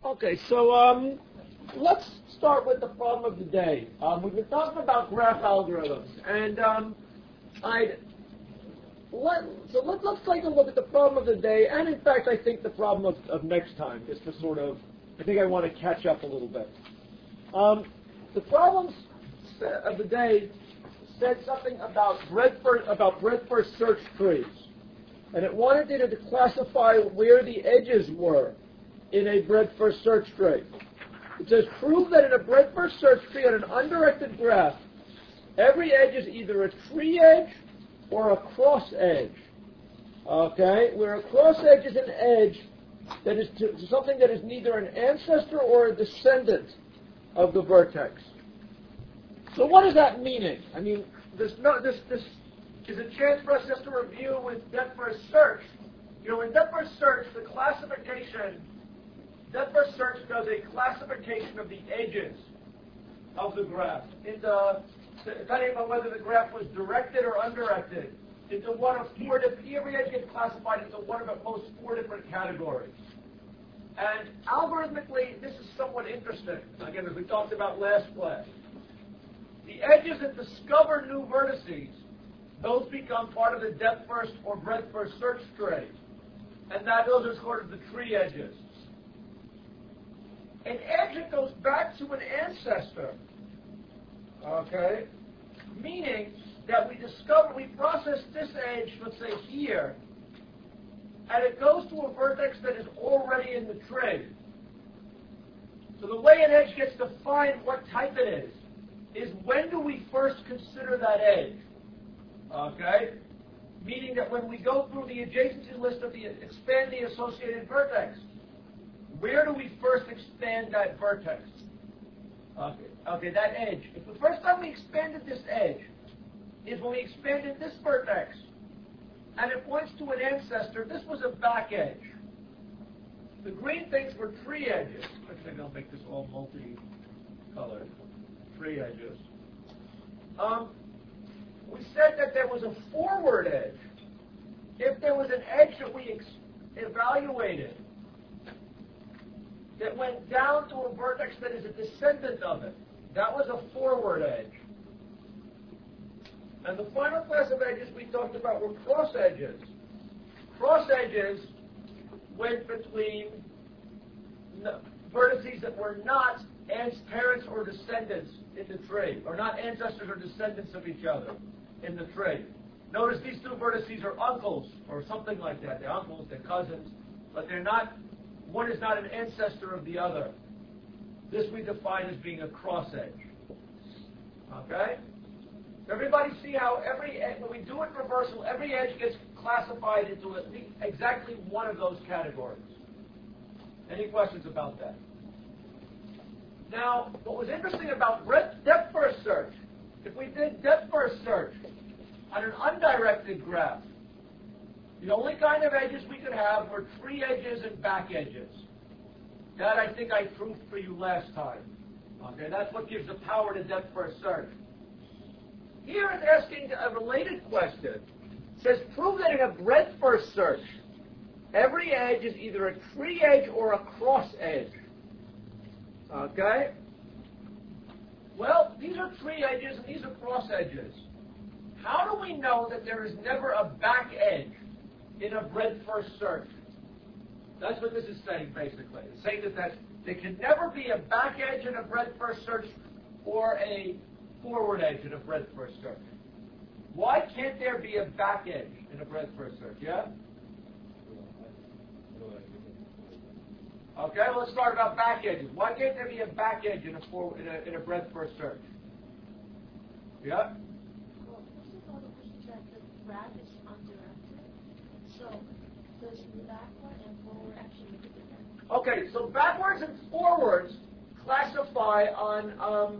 Okay, so let's start with the problem of the day. We've been talking about graph algorithms, and let's take a look at the problem of the day, and in fact, I think the problem of next time, just to sort of, I think I want to catch up a little bit. The problems of the day said something about breadth-first search trees, and it wanted you to classify where the edges were in a breadth-first search tree. It says, prove that in a breadth-first search tree on an undirected graph, every edge is either a tree edge or a cross edge. Okay? Where a cross edge is an edge that is to something that is neither an ancestor or a descendant of the vertex. So what is that meaning? I mean, this is a chance for us just to review with depth-first search. You know, in depth-first search, depth-first search does a classification of the edges of the graph depending on whether the graph was directed or undirected, into one of four different. Every edge gets classified into one of at most four different categories. And algorithmically, this is somewhat interesting. Again, as we talked about last class, the edges that discover new vertices, those become part of the depth-first or breadth-first search tree, and those are sort of the tree edges. An edge that goes back to an ancestor, okay, meaning that we process this edge, let's say here, and it goes to a vertex that is already in the tree. So the way an edge gets defined, what type it is when do we first consider that edge? Okay? Meaning that when we go through the adjacency list of expand the associated vertex, where do we first expand that vertex? Okay, that edge. If the first time we expanded this edge is when we expanded this vertex, and it points to an ancestor, this was a back edge. The green things were tree edges. Actually, I'll make this all multi-colored. Tree edges. We said that there was a forward edge. If there was an edge that we evaluated that went down to a vertex that is a descendant of it, that was a forward edge. And the final class of edges we talked about were cross edges. Cross edges went between vertices that were not parents or descendants in the tree, or not ancestors or descendants of each other in the tree. Notice these two vertices are uncles or something like that. They're uncles, they're cousins, but they're not. One is not an ancestor of the other. This we define as being a cross edge. Okay? Everybody see how when we do it in reversal, every edge gets classified into exactly one of those categories. Any questions about that? Now, what was interesting about depth-first search, if we did depth-first search on an undirected graph, the only kind of edges we could have were tree edges and back edges. That I think I proved for you last time. Okay, that's what gives the power to depth-first search. Here it's asking a related question. It says, prove that in a breadth-first search, every edge is either a tree edge or a cross edge. Okay? Well, these are tree edges and these are cross edges. How do we know that there is never a back edge in a breadth-first search? That's what this is saying, basically. It's saying that there can never be a back edge in a breadth-first search or a forward edge in a breadth-first search. Why can't there be a back edge in a breadth-first search? Yeah? Okay, let's start about back edges. Why can't there be a back edge in a breadth-first search? Yeah? Well, first of all, the graph is undirected. So, does backward and forward actually make a difference? Okay, so backwards and forwards classify on,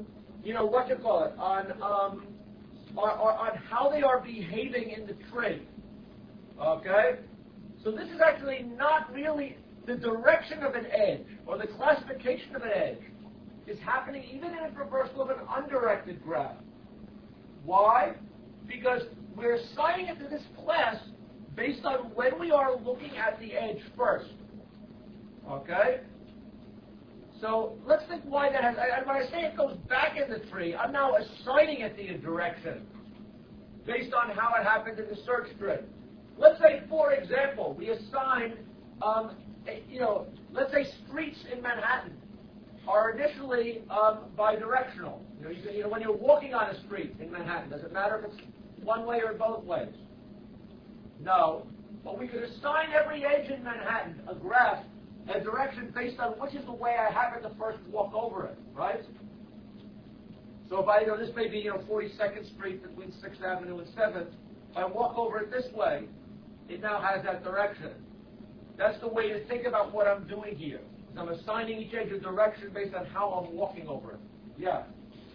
on how they are behaving in the tree. Okay? So this is actually not really the direction of an edge, or the classification of an edge, is happening even in a reversal of an undirected graph. Why? Because we're assigning it to this class based on when we are looking at the edge first. Okay? So let's think why that has. And when I say it goes back in the tree, I'm now assigning it the direction based on how it happened in the search tree. Let's say, for example, we assign, let's say streets in Manhattan are initially bidirectional. When you're walking on a street in Manhattan, does it matter if it's one way or both ways? No. But we could assign every edge in Manhattan a graph, a direction based on which is the way I happen to first walk over it, right? So if this may be 42nd Street between 6th Avenue and 7th. If I walk over it this way, it now has that direction. That's the way to think about what I'm doing here. I'm assigning each edge a direction based on how I'm walking over it. Yeah.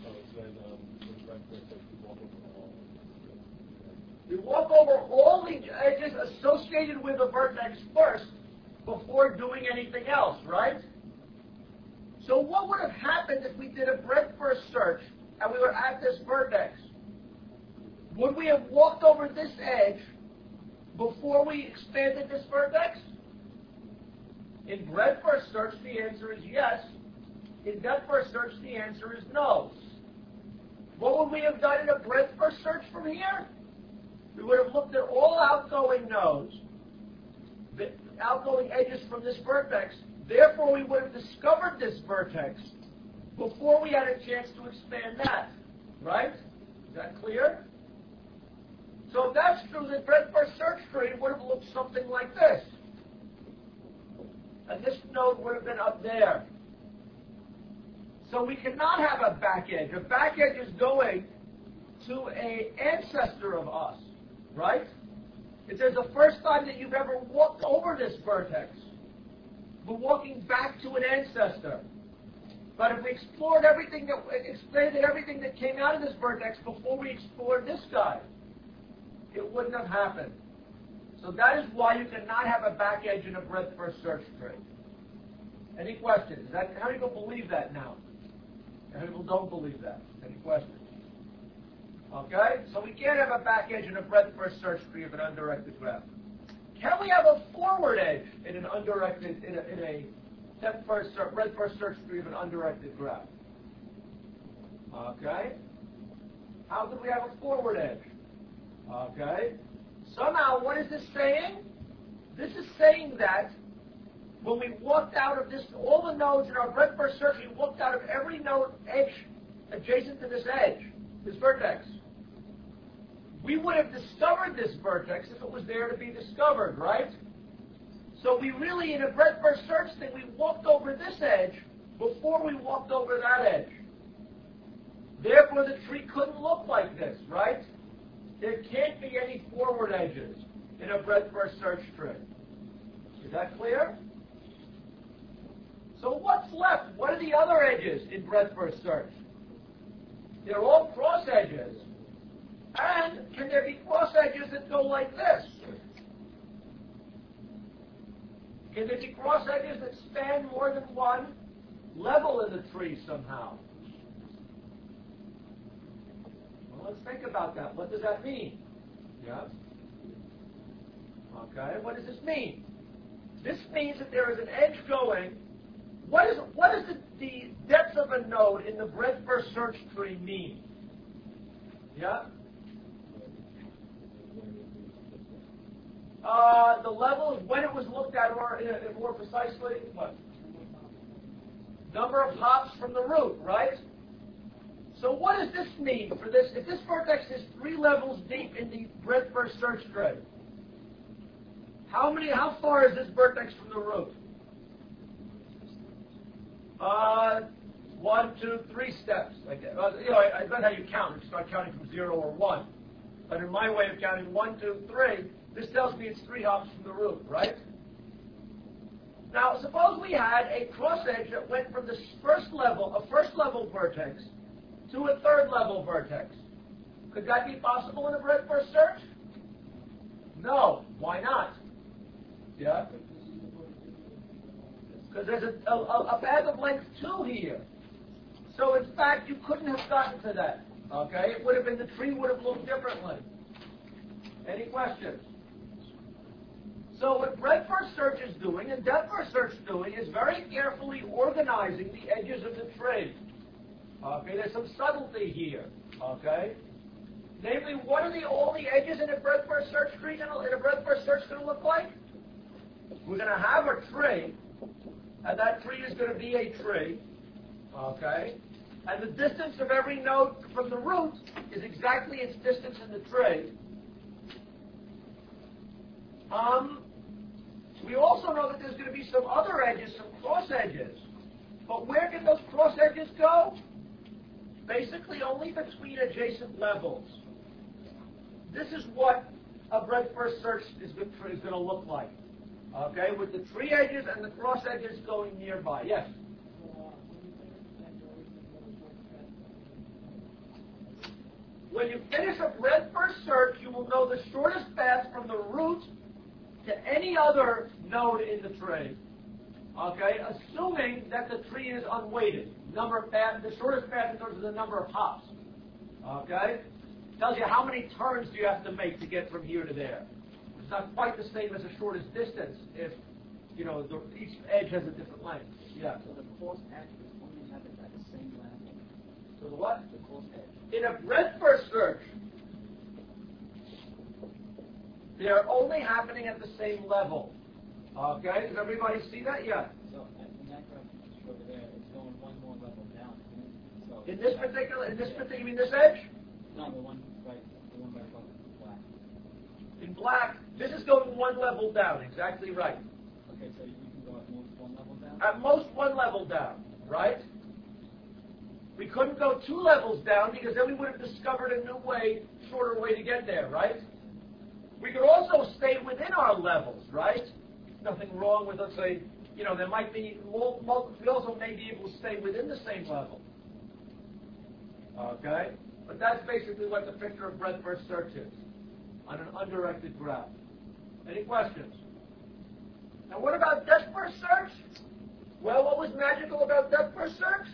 We walk over all the edges associated with a vertex first before doing anything else, right? So what would have happened if we did a breadth-first search and we were at this vertex? Would we have walked over this edge before we expanded this vertex? In breadth-first search, the answer is yes. In depth-first search, the answer is no. What would we have done in a breadth-first search from here? We would have looked at all outgoing nodes, the outgoing edges from this vertex. Therefore, we would have discovered this vertex before we had a chance to expand that. Right? Is that clear? So if that's true, the breadth-first search tree would have looked something like this. And this node would have been up there. So we cannot have a back edge. A back edge is going to an ancestor of us, right? If there's the first time that you've ever walked over this vertex, we're walking back to an ancestor. But if we expanded everything that came out of this vertex before we explored this guy, it wouldn't have happened. So that is why you cannot have a back edge in a breadth-first search tree. Any questions? How many people believe that now? How many people don't believe that? Any questions? Okay? So we can't have a back edge in a breadth-first search tree of an undirected graph. Can we have a forward edge in an undirected, in a breadth-first search tree of an undirected graph? Okay? How can we have a forward edge? Okay? Somehow, what is this saying? This is saying that when we walked out of this, all the nodes in our breadth-first search, we walked out of every node edge adjacent to this edge, this vertex. We would have discovered this vertex if it was there to be discovered, right? So we really, in a breadth-first search thing, we walked over this edge before we walked over that edge. Therefore, the tree couldn't look like this, right? There can't be any forward edges in a breadth-first search tree. Is that clear? So what's left? What are the other edges in breadth-first search? They're all cross edges. And can there be cross edges that go like this? Can there be cross edges that span more than one level in the tree somehow? Well, let's think about that. What does that mean? Yeah? Okay, what does this mean? This means that there is an edge going. What is the depth of a node in the breadth-first search tree mean? Yeah? The level is when it was looked at, or more precisely, what? Number of hops from the root, right? So what does this mean for this? If this vertex is 3 levels deep in the breadth-first search tree, how far is this vertex from the root? 1, 2, 3 steps. Like that. I bet how you count. You start counting from 0 or 1. But in my way of counting 1, 2, 3, this tells me it's 3 hops from the root, right? Now, suppose we had a cross edge that went from the first level vertex, to a 3rd level vertex. Could that be possible in a breadth-first search? No. Why not? Yeah? Because there's a path of length 2 here. So, in fact, you couldn't have gotten to that. Okay? It would have been, the tree would have looked differently. Any questions? So what breadth first search is doing and depth first search is doing is very carefully organizing the edges of the tree. Okay, there's some subtlety here. Okay, namely, what are all the edges in a breadth first search tree in a breadth first search going to look like? We're going to have a tree, and that tree is going to be a tree. Okay, and the distance of every node from the root is exactly its distance in the tree. We also know that there's going to be some other edges, some cross edges. But where can those cross edges go? Basically only between adjacent levels. This is what a breadth first search is going to look like. Okay, with the tree edges and the cross edges going nearby. Yes? When you finish a breadth first search, you will know the shortest path from the root to any other node in the tree, okay, assuming that the tree is unweighted. The shortest path in terms of the number of hops, okay, tells you how many turns do you have to make to get from here to there. It's not quite the same as the shortest distance if, each edge has a different length. Yeah. So the coarse edge only happens at the same level. So the what? The coarse edge. In a breadth first search, they are only happening at the same level. Okay? Does everybody see that? Yeah. So in that graph over there, it's going one more level down. So You mean this edge? No, the one right above black. In black, this is going one level down. Exactly right. Okay, so you can go at most one level down? At most one level down, right? We couldn't go 2 levels down because then we would have discovered a new way, shorter way to get there, right? We could also stay within our levels, right? Nothing wrong with, let's say, there might be, we also may be able to stay within the same level. Okay? But that's basically what the picture of breadth first search is on an undirected graph. Any questions? Now what about depth first search? Well, what was magical about depth first search?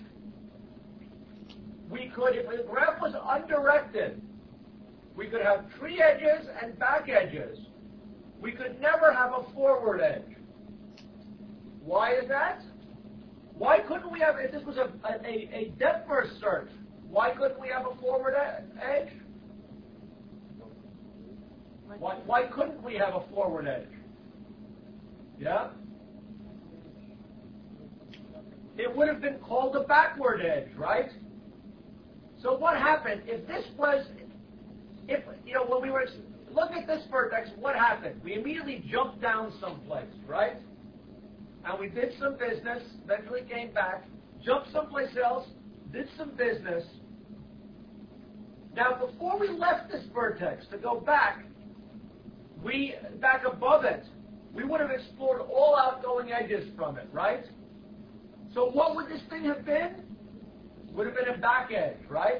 We could, if the graph was undirected, we could have tree edges and back edges. We could never have a forward edge. Why is that? Why couldn't we have, if this was a depth first search, why couldn't we have a forward edge? Why couldn't we have a forward edge? Yeah? It would have been called a backward edge, right? So what happened? If this was, when we were, look at this vertex, what happened? We immediately jumped down someplace, right? And we did some business, eventually came back, jumped someplace else, did some business. Now, before we left this vertex to go back, back above it, we would have explored all outgoing edges from it, right? So what would this thing have been? Would have been a back edge, right?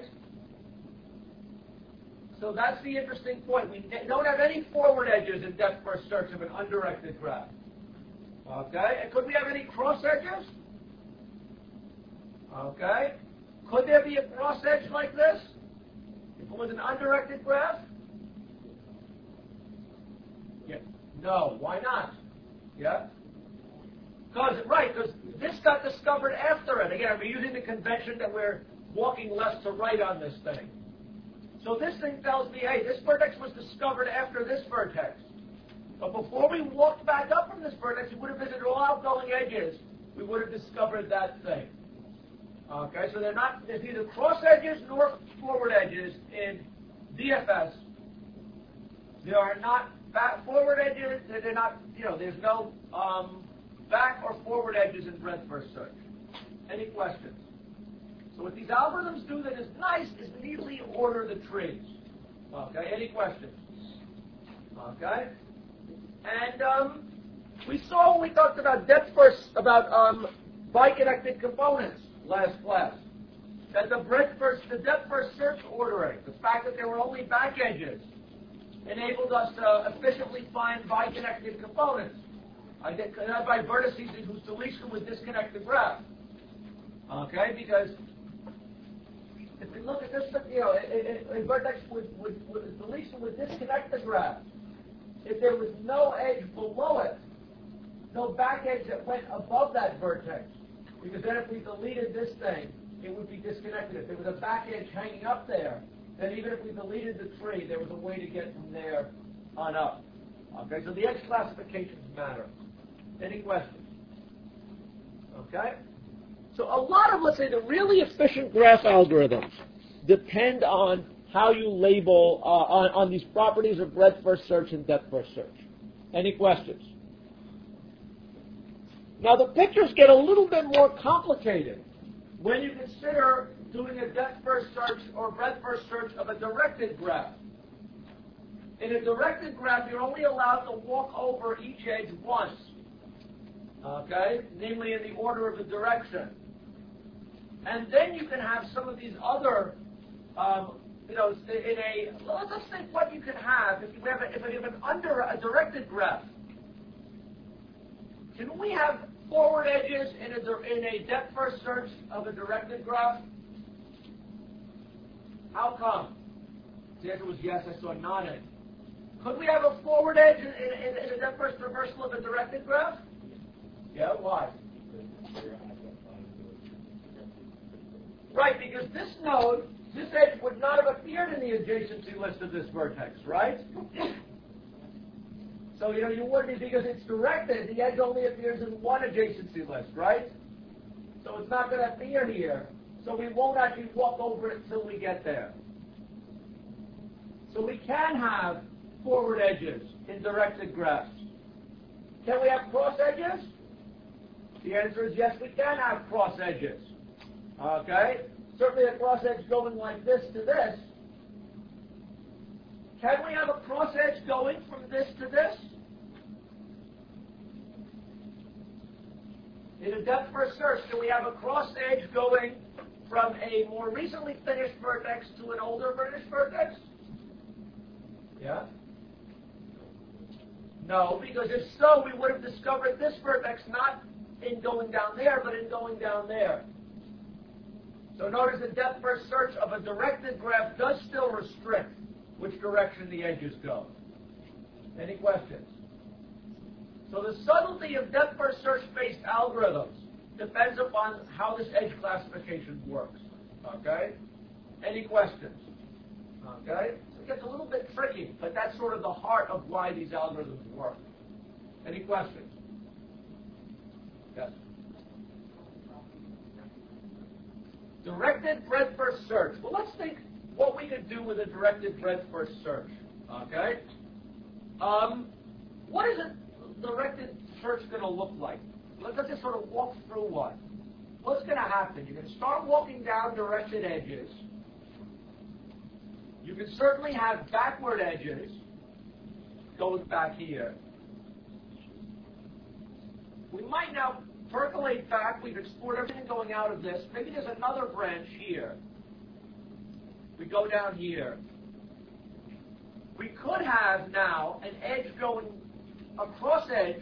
So that's the interesting point. We don't have any forward edges in depth first search of an undirected graph. Okay? And could we have any cross edges? Okay? Could there be a cross edge like this if it was an undirected graph? Yeah. No. Why not? Yeah? Because this got discovered after it. Again, we're using the convention that we're walking left to right on this thing. So this thing tells me, hey, this vertex was discovered after this vertex. But before we walked back up from this vertex, we would have visited all outgoing edges. We would have discovered that thing. Okay, so there's neither cross edges nor forward edges in DFS. There are not forward edges. They're not, there's no back or forward edges in breadth first search. Any questions? So what these algorithms do that is nice is neatly order the trees. Okay, any questions? Okay? And we saw when we talked about depth first, about biconnected components last class, that the depth first search ordering, the fact that there were only back edges, enabled us to efficiently find biconnected components. Not by vertices whose deletion would disconnect the graph. Okay, because if we look at this, a vertex with deletion would disconnect the graph. if there was no edge below it, no back edge that went above that vertex. Because then if we deleted this thing, it would be disconnected. If there was a back edge hanging up there, then even if we deleted the tree, there was a way to get from there on up. Okay, so the edge classifications matter. Any questions? Okay? So a lot of, let's say, the really efficient graph algorithms depend on how you label, on these properties of breadth first search and depth first search. Any questions? Now the pictures get a little bit more complicated when you consider doing a depth first search or breadth first search of a directed graph. In a directed graph, you're only allowed to walk over each edge once, okay, namely in the order of the direction. And then you can have some of these other, let's just think what you can have if you have under a directed graph. Can we have forward edges in a depth first search of a directed graph? How come? The answer was yes. I saw nodding. Could we have a forward edge in a depth first reversal of a directed graph? Yeah. Why? Right, because this node, this edge would not have appeared in the adjacency list of this vertex, right? So, you wouldn't, because it's directed, the edge only appears in one adjacency list, right? So it's not going to appear here. So we won't actually walk over it until we get there. So we can have forward edges in directed graphs. Can we have cross edges? The answer is yes, we can have cross edges. Okay? Certainly a cross edge going like this to this. Can we have a cross edge going from this to this? In a depth first search, can we have a cross edge going from a more recently finished vertex to an older finished vertex? Yeah? No, because if so, we would have discovered this vertex not in going down there, but in going down there. So notice the depth first search of a directed graph does still restrict which direction the edges go. Any questions? So the subtlety of depth first search-based algorithms depends upon how this edge classification works. Okay? Any questions? Okay? So it gets a little bit tricky, but that's sort of the heart of why these algorithms work. Any questions? Yes? Directed breadth first search. Well, let's think what we could do with a directed breadth first search. Okay? What is a directed search going to look like? Let's just sort of walk through one. What's going to happen? You're going to start walking down directed edges. You can certainly have backward edges going back here. We might now percolate back. We've explored everything going out of this. Maybe there's another branch here. We go down here. We could have now an edge going, a cross edge,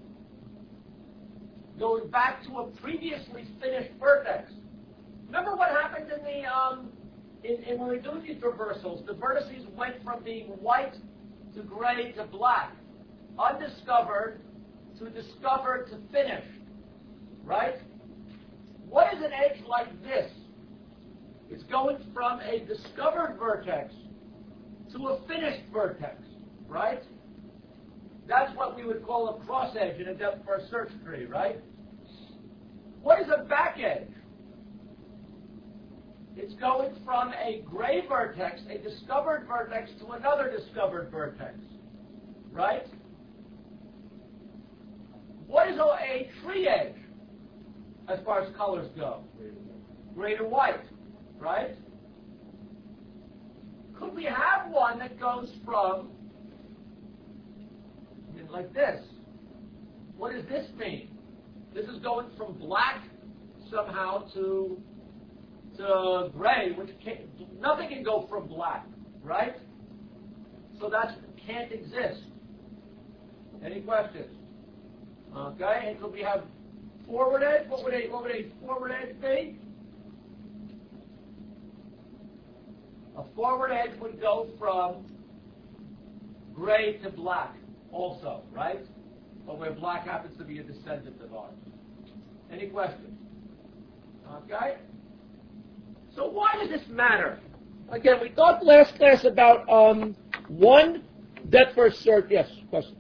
going back to a previously finished vertex. Remember what happened in the when we do these reversals? The vertices went from being white to gray to black, undiscovered to discovered to finished. Right? What is an edge like this? It's going from a discovered vertex to a finished vertex, right? That's what we would call a cross edge in a depth first search tree, right? What is a back edge? It's going from a gray vertex, a discovered vertex, to another discovered vertex, right? What is a tree edge as far as colors go? Gray to white, right? Could we have one that goes from, like this? What does this mean? This is going from black somehow to gray, which nothing can go from black, right? So that can't exist. Any questions? Okay, and could we have forward edge? What would a forward edge be? A forward edge would go from gray to black. also, right? But where black happens to be a descendant of R. Any questions? Okay? So why does this matter? Again, we talked last class about one depth first search. Yes, question.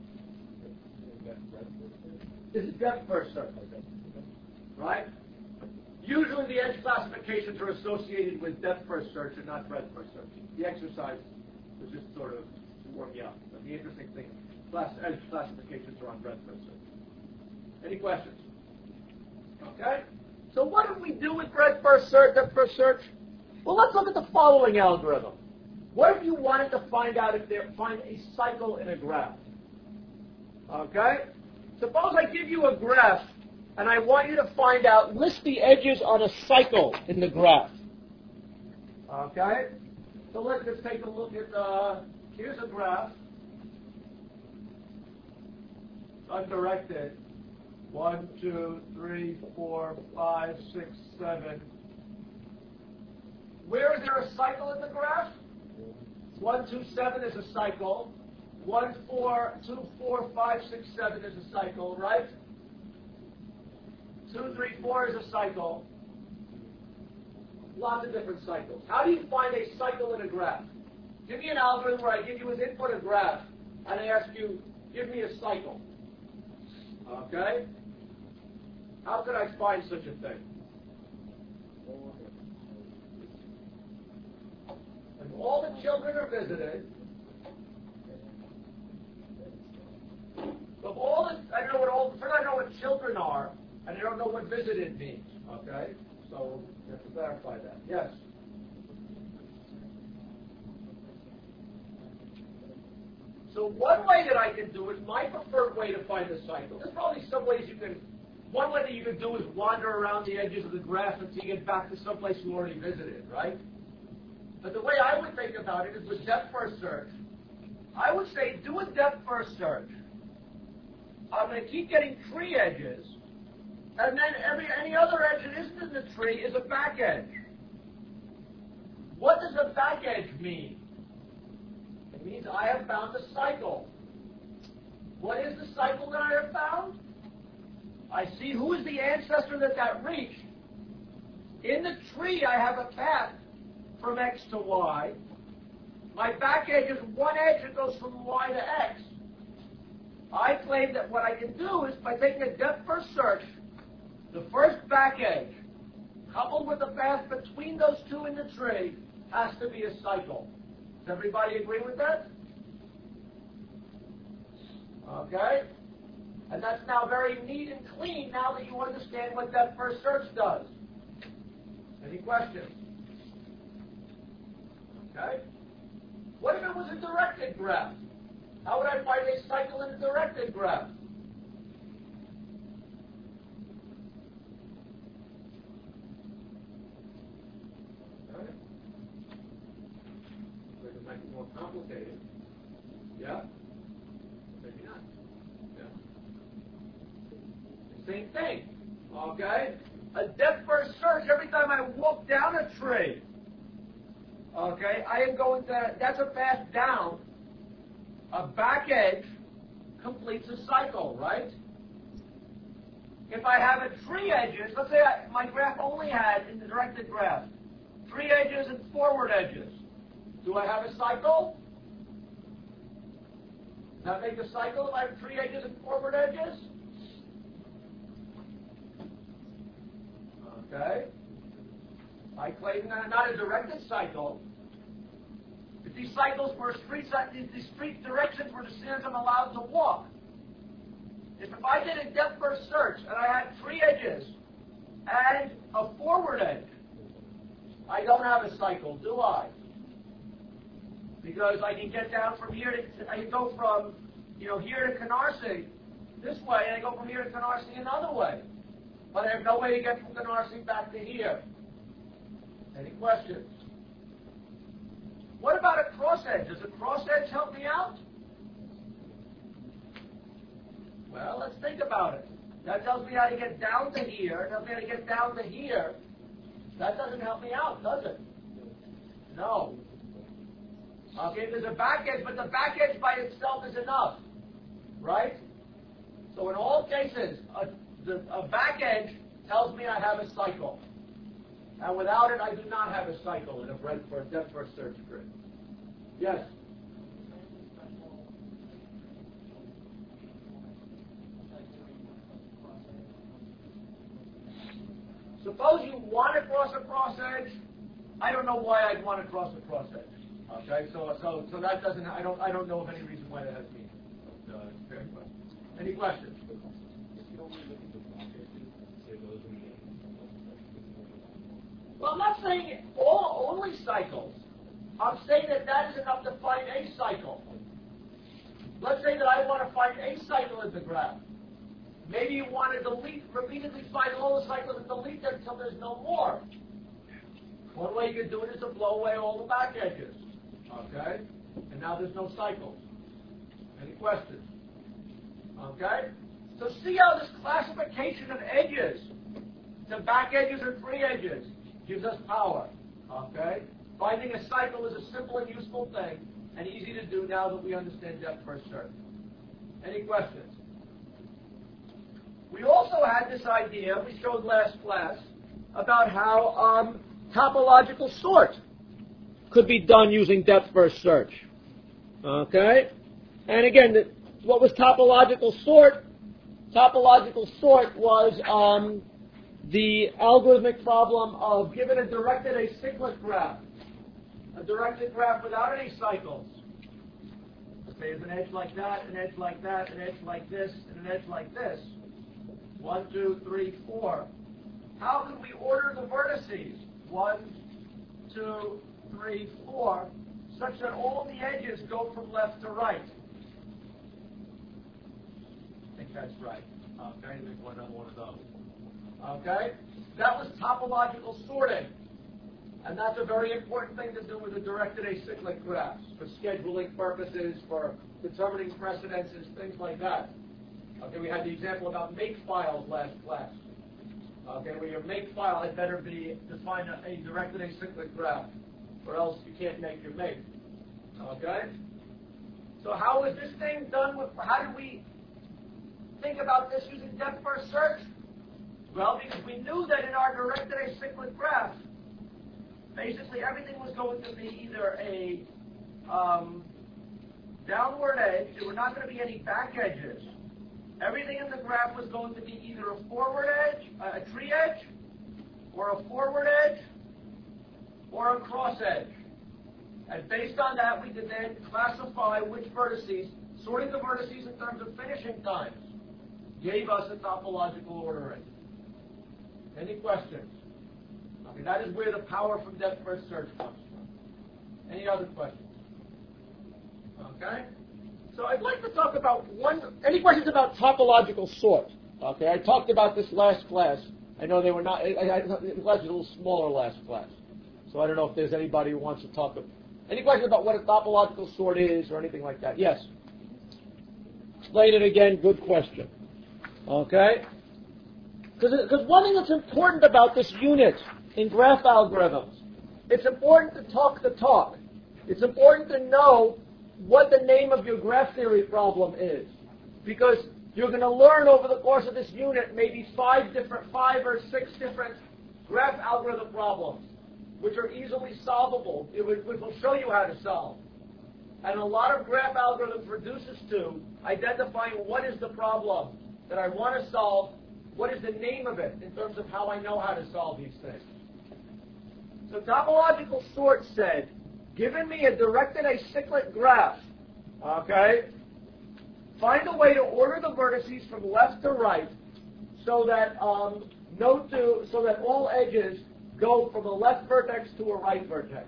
This is depth first search, right? Usually the edge classifications are associated with depth first search and not breadth first search. The exercise was just sort of to work out. But the interesting thing, edge classifications are on breadth first search. Any questions? Okay? So what did we do with breadth first search, depth first search? Well, let's look at the following algorithm. What if you wanted to find out find a cycle in a graph? Okay? Suppose I give you a graph and I want you to find out, list the edges on a cycle in the graph. Okay? So let's just take a look at, here's a graph. Undirected. 1, 2, 3, 4, 5, 6, 7. Where is there a cycle in the graph? 1, 2, 7 is a cycle. 1, 4, 2, 4, 5, 6, 7 is a cycle, right? 2, 3, 4 is a cycle. Lots of different cycles. How do you find a cycle in a graph? Give me an algorithm where I give you as input a graph, and I ask you, give me a cycle. Okay? How could I find such a thing? If all the children are visited, if all the, I don't know what children are, and I don't know what visited means. Okay? So you have to clarify that. Yes? So one way that I can do it, my preferred way to find a cycle, there's probably some ways you can, one way that you can do is wander around the edges of the graph until you get back to someplace you already visited, right? But the way I would think about it is with depth first search. I would say do a depth first search. I'm going to keep getting tree edges, and then any other edge that isn't in the tree is a back edge. What does a back edge mean? It means I have found a cycle. What is the cycle that I have found? I see who is the ancestor that reached. In the tree, I have a path from X to Y. My back edge is one edge that goes from Y to X. I claim that what I can do is, by taking a depth first search, the first back edge, coupled with the path between those two in the tree, has to be a cycle. Does everybody agree with that? Okay? And that's now very neat and clean now that you understand what depth first search does. Any questions? Okay? What if it was a directed graph? How would I find a cycle in a directed graph? Okay. It might be more complicated. Yeah? Maybe not. Yeah. Same thing. Okay? A depth first search, every time I walk down a tree, okay, I am going to, that's a path down. A back edge completes a cycle, right? If I have a tree edges, let's say my graph only had, in the directed graph, tree edges and forward edges. Do I have a cycle? Does that make a cycle if I have tree edges and forward edges? Okay. I claim that not a directed cycle. If these cycles were these street directions were the stands I'm allowed to walk. If I did a depth first search and I had tree edges and a forward edge, I don't have a cycle, do I? Because I can get down from here to, I can go from, here to Canarsie this way, and I go from here to Canarsie another way. But I have no way to get from Canarsie back to here. Any questions? What about a cross edge? Does a cross edge help me out? Well, let's think about it. That tells me how to get down to here. Tells me how to get down to here. That doesn't help me out, does it? No. Okay, there's a back edge, but the back edge by itself is enough. right? So in all cases, a back edge tells me I have a cycle. And without it, I do not have a cycle in a depth first search grid. Yes? Suppose you want to cross a cross edge. I don't know why I'd want to cross a cross edge. Okay, so that doesn't. I don't know of any reason why that has meaning. Fair question. Any questions? Well, I'm not saying only cycles. I'm saying that is enough to find a cycle. Let's say that I want to find a cycle in the graph. Maybe you want to repeatedly find all the cycles and delete them until there's no more. One way you can do it is to blow away all the back edges. Okay? And now there's no cycles. Any questions? Okay? So see how this classification of edges to back edges and free edges gives us power. Okay? Finding a cycle is a simple and useful thing and easy to do now that we understand depth first search. Any questions? We also had this idea we showed last class about how topological sort could be done using depth first search. Okay? And again, what was topological sort? Topological sort was the algorithmic problem of given a directed acyclic graph, a directed graph without any cycles. Let's say there's an edge like that, an edge like that, an edge like this, and an edge like this. 1, 2, 3, 4. How can we order the vertices? 1, 2, 3, 4, such that all the edges go from left to right. I think that's right. Okay, make another one of those. Okay? That was topological sorting. And that's a very important thing to do with the directed acyclic graphs for scheduling purposes, for determining precedences, things like that. Okay, we had the example about makefiles last class. Okay, where your makefile had better be define a directed acyclic graph, or else you can't make your make. Okay? So how is this thing done with, how do we think about this using depth first search? Well, because we knew that in our directed acyclic graph, basically everything was going to be either a downward edge, there were not going to be any back edges. Everything in the graph was going to be either a forward edge, a tree edge, or a forward edge, or a cross edge. And based on that, we could then classify which vertices, sorting the vertices in terms of finishing times, gave us a topological ordering. Any questions? Okay, that is where the power from depth first search comes from. Any other questions? Okay? So I'd like to talk about any questions about topological sort? Okay, I talked about this last class. I know they were not, the class was a little smaller last class. So I don't know if there's anybody who wants to talk. Any questions about what a topological sort is or anything like that? Yes? Explain it again, good question. Okay? Because one thing that's important about this unit in graph algorithms, it's important to talk the talk. It's important to know what the name of your graph theory problem is. Because you're going to learn over the course of this unit maybe 5 or 6 different graph algorithm problems, which are easily solvable, which will show you how to solve. And a lot of graph algorithms reduces to identifying what is the problem that I want to solve, what is the name of it in terms of how I know how to solve these things. So topological sort said, given me a directed acyclic graph, okay, find a way to order the vertices from left to right so that so that all edges go from a left vertex to a right vertex.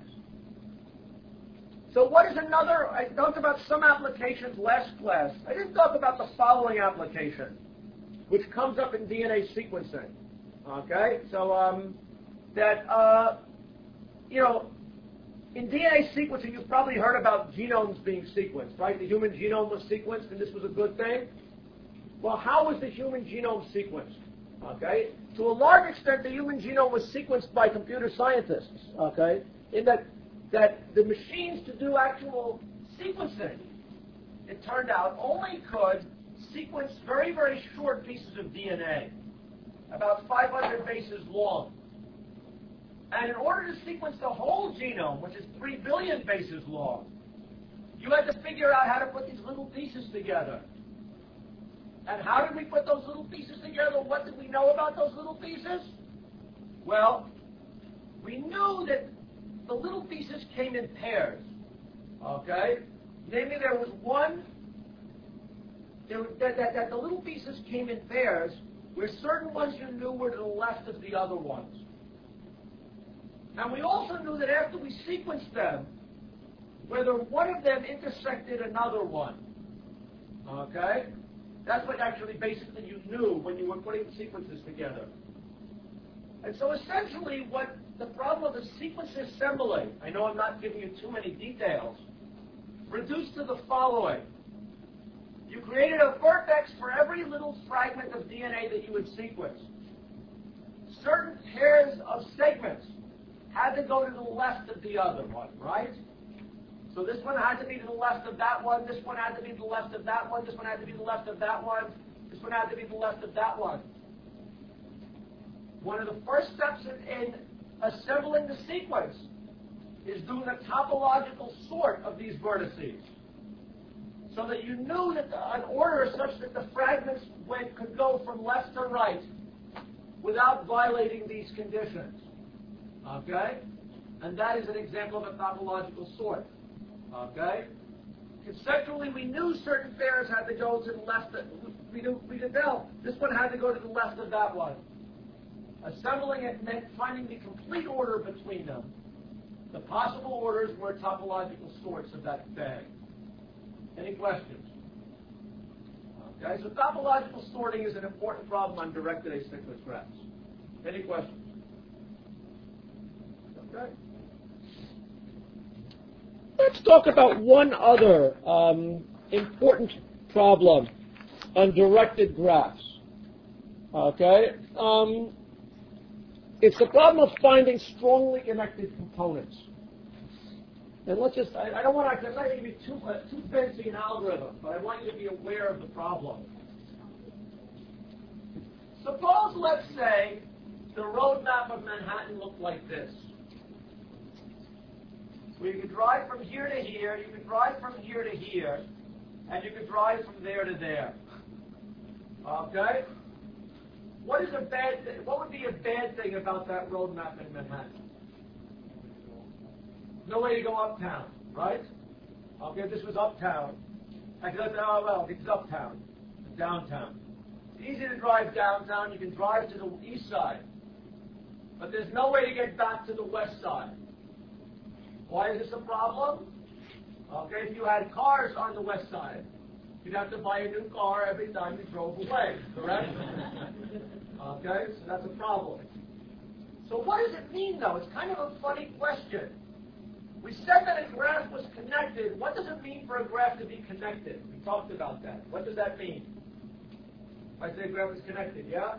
So what is another? I talked about some applications last class. I didn't talk about the following application, which comes up in DNA sequencing. Okay, so in DNA sequencing, you've probably heard about genomes being sequenced, right? The human genome was sequenced, and this was a good thing. Well, how was the human genome sequenced? Okay, to a large extent, the human genome was sequenced by computer scientists. Okay, in that the machines to do actual sequencing, it turned out, only could sequence very, very short pieces of DNA, about 500 bases long. And in order to sequence the whole genome, which is 3 billion bases long, you had to figure out how to put these little pieces together. And how did we put those little pieces together? What did we know about those little pieces? Well, we knew that the little pieces came in pairs. Okay? Namely, there was one, that the little pieces came in pairs where certain ones you knew were to the left of the other ones. And we also knew that after we sequenced them, whether one of them intersected another one. Okay? That's what actually basically you knew when you were putting the sequences together. And so essentially what the problem of the sequence assembly, I know I'm not giving you too many details, reduced to the following. You created a vertex for every little fragment of DNA that you would sequence. Certain pairs of segments had to go to the left of the other one, right? So this one had to be to the left of that one, this one had to be to the left of that one, this one had to be to the left of that one, this one had to be to the left of that one. One of the first steps in assembling the sequence is doing a topological sort of these vertices, so that you knew that an order such that the fragments could go from left to right without violating these conditions. Okay? And that is an example of a topological sort. Okay? Conceptually, we knew certain pairs had to go to the left. We could tell this one had to go to the left of that one. Assembling it meant finding the complete order between them. The possible orders were topological sorts of that bag. Any questions? Okay, so topological sorting is an important problem on directed acyclic graphs. Any questions? Okay. Let's talk about one other important problem on directed graphs. Okay? It's the problem of finding strongly connected components. And let's just, I don't want to, I'm not going to be too fancy an algorithm, but I want you to be aware of the problem. Suppose, let's say, the roadmap of Manhattan looked like this. Where you could drive from here to here, you could drive from here to here, and you could drive from there to there. Okay? What would be a bad thing about that roadmap in Manhattan? No way to go uptown, right? Okay, if this was uptown, I could say, oh, well, it's uptown, downtown. It's easy to drive downtown. You can drive to the east side. But there's no way to get back to the west side. Why is this a problem? Okay, if you had cars on the west side, you'd have to buy a new car every time you drove away, correct? Okay, so that's a problem. So what does it mean, though? It's kind of a funny question. We said that a graph was connected. What does it mean for a graph to be connected? We talked about that. What does that mean? If I say a graph is connected, yeah?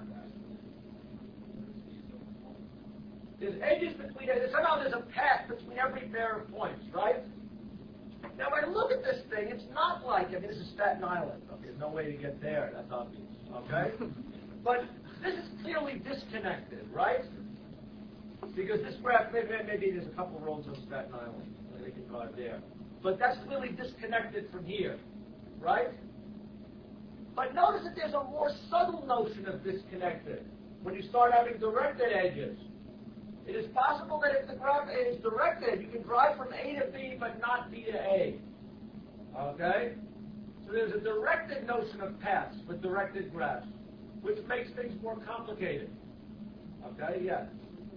There's edges between it. Somehow there's a path between every pair of points, right? Now, when I look at this thing, it's not like, I mean, this is Staten Island. Okay, there's no way to get there. That's obvious. Okay? But this is clearly disconnected, right? Because this graph, maybe there's a couple roads on Staten Island. They can drive there. But that's clearly disconnected from here, right? But notice that there's a more subtle notion of disconnected. When you start having directed edges, it is possible that if the graph is directed, you can drive from A to B, but not B to A. Okay? So there's a directed notion of paths with directed graphs, which makes things more complicated. Okay? Yeah.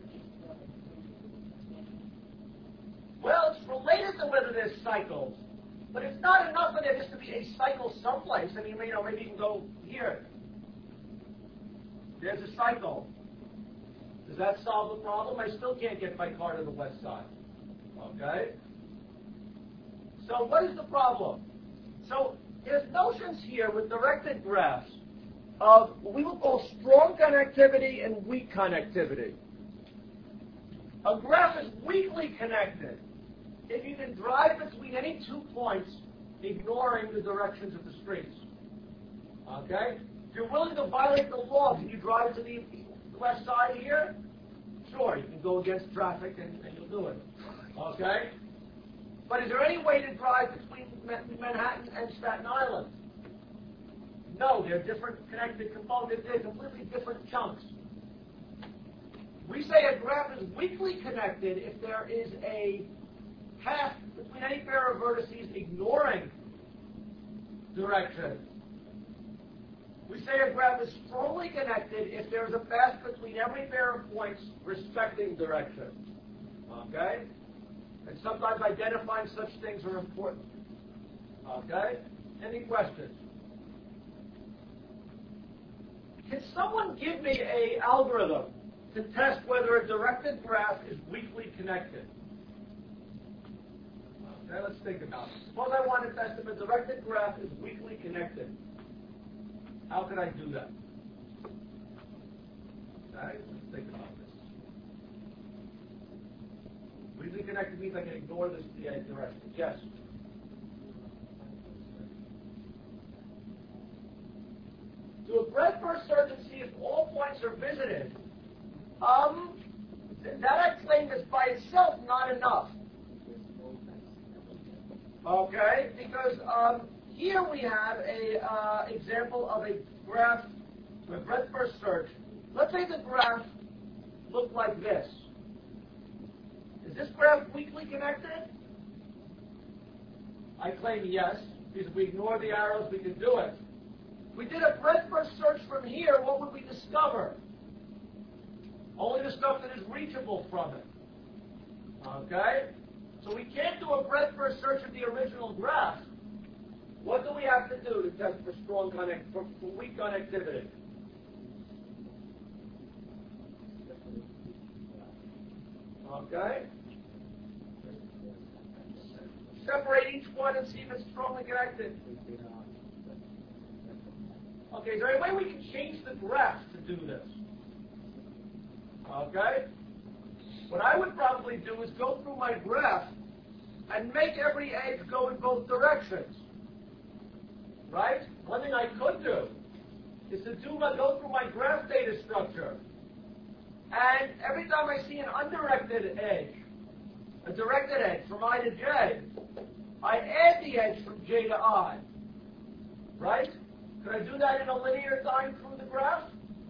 Well, it's related to whether there's cycles, but it's not enough for there just to be a cycle someplace. I mean, maybe you can go here. There's a cycle. Does that solve the problem? I still can't get my car to the west side. Okay? So what is the problem? So there's notions here with directed graphs of what we will call strong connectivity and weak connectivity. A graph is weakly connected if you can drive between any 2 points ignoring the directions of the streets. Okay? If you're willing to violate the law, can you drive to the west side here? Sure, you can go against traffic and you'll do it. Okay? But is there any way to drive between Manhattan and Staten Island? No, they're different connected components. They're completely different chunks. We say a graph is weakly connected if there is a path between any pair of vertices ignoring direction. We say a graph is strongly connected if there is a path between every pair of points respecting direction. Okay? And sometimes identifying such things are important. Okay? Any questions? Can someone give me an algorithm to test whether a directed graph is weakly connected? Okay, let's think about it. Suppose I want to test if a directed graph is weakly connected. How can I do that? Okay, let's think about this. Weakly connected means I can ignore this direction. Yes? Do a breadth-first search and see if all points are visited. That I claim is by itself not enough. Okay, because here we have a example of a graph with breadth-first search. Let's say the graph looked like this. Is this graph weakly connected? I claim yes, because if we ignore the arrows, we can do it. If we did a breadth-first search from here, what would we discover? Only the stuff that is reachable from it. Okay? So we can't do a breadth-first search of the original graph. What do we have to do to test for for weak connectivity? Okay? Separate each one and see if it's strongly connected. Okay, is there any way we can change the graph to do this? Okay? What I would probably do is go through my graph and make every edge go in both directions. Right? One thing I could do is to go through my graph data structure. And every time I see an undirected edge, a directed edge from I to j, I add the edge from j to I. Right? Could I do that in a linear time through the graph?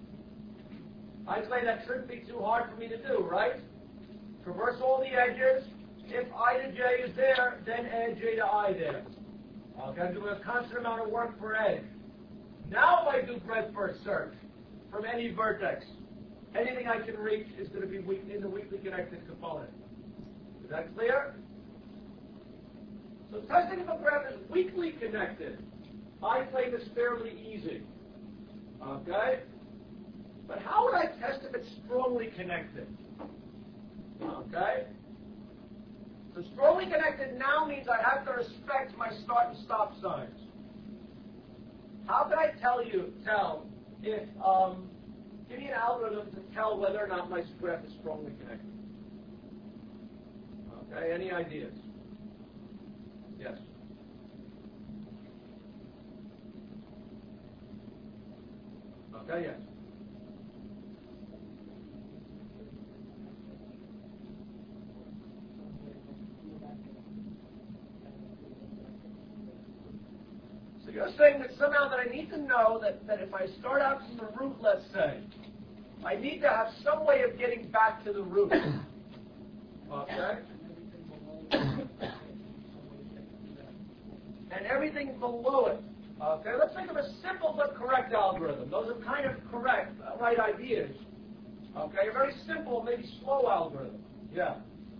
I say that shouldn't be too hard for me to do, right? Traverse all the edges. If I to j is there, then add j to I there. Okay, I'm doing a constant amount of work per edge. Now if I do breadth-first search from any vertex, anything I can reach is going to be in the weakly connected component. Is that clear? So testing if a graph is weakly connected, I claim is fairly easy. Okay? But how would I test if it's strongly connected? Okay? So strongly connected now means I have to respect my start and stop signs. How can I tell if, give me an algorithm to tell whether or not my graph is strongly connected? Okay, any ideas? Yes? Okay, yes. So you're saying that somehow that I need to know that if I start out from the root, let's say, I need to have some way of getting back to the root. Okay? And everything below it. Okay, let's think of a simple but correct algorithm. Those are kind of correct, right ideas. Okay, a very simple, maybe slow algorithm. Yeah.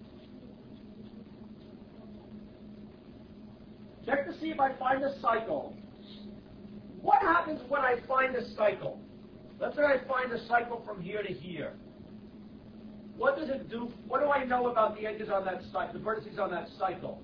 Check to see if I find a cycle. What happens when I find a cycle? Let's say I find a cycle from here to here. What does it do? What do I know about the edges on that cycle, the vertices on that cycle?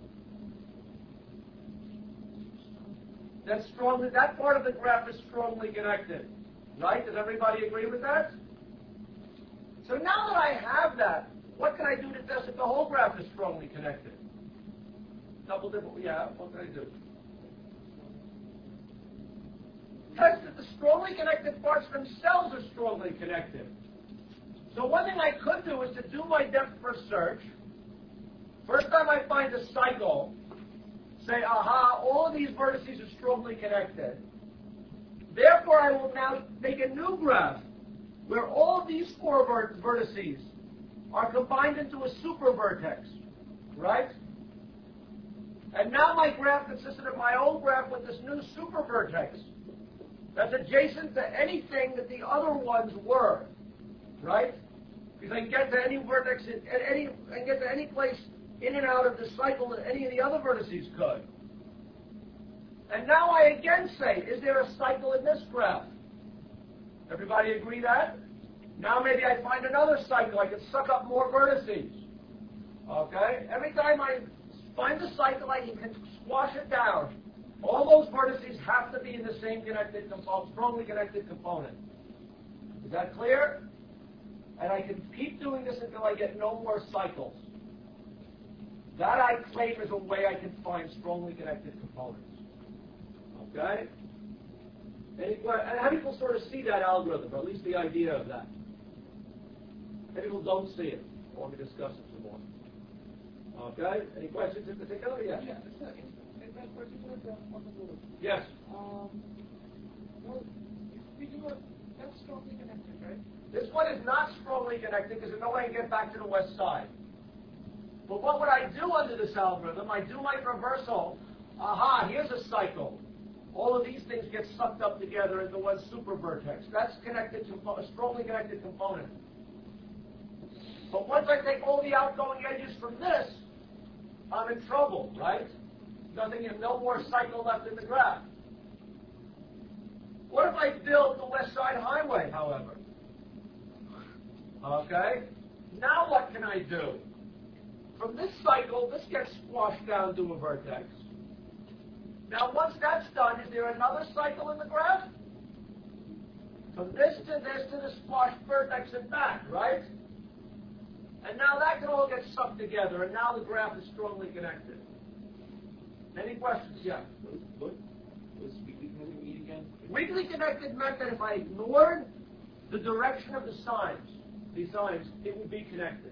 That part of the graph is strongly connected. Right? Does everybody agree with that? So now that I have that, what can I do to test if the whole graph is strongly connected? What can I do? test that the strongly connected parts themselves are strongly connected. So one thing I could do is to do my depth first search. First time I find a cycle, say, aha, all of these vertices are strongly connected. Therefore, I will now make a new graph where all of these four vertices are combined into a super vertex, right? And now my graph consisted of my old graph with this new super vertex that's adjacent to anything that the other ones were, right? Because I can get to any vertex, I can get to any place in and out of the cycle that any of the other vertices could. And now I again say, is there a cycle in this graph? Everybody agree that? Now maybe I find another cycle. I can suck up more vertices. Okay? Every time I find a cycle, I can squash it down. All those vertices have to be in the same connected strongly connected component. Is that clear? And I can keep doing this until I get no more cycles. That I claim is a way I can find strongly connected components. Okay? And how do people sort of see that algorithm, or at least the idea of that? Many people don't see it. I want to discuss it some more. Okay? Any questions in particular? Yes. Yeah, in that particular graph on the board. Yes. Well, we do that's strongly connected, right? This one is not strongly connected because there's no way I can get back to the west side. But what would I do under this algorithm? I do my reversal. Aha, here's a cycle. All of these things get sucked up together into one super vertex. That's connected to a strongly connected component. But once I take all the outgoing edges from this, I'm in trouble, right? No more cycle left in the graph. What if I build the West Side Highway, however? Okay? Now what can I do? From this cycle, this gets squashed down to a vertex. Now, once that's done, is there another cycle in the graph? From this to the squashed vertex and back, right? And now that can all get sucked together, and now the graph is strongly connected. Any questions? Yeah. What was weakly connected mean again? Weakly connected meant that if I ignored the direction of the signs, it would be connected.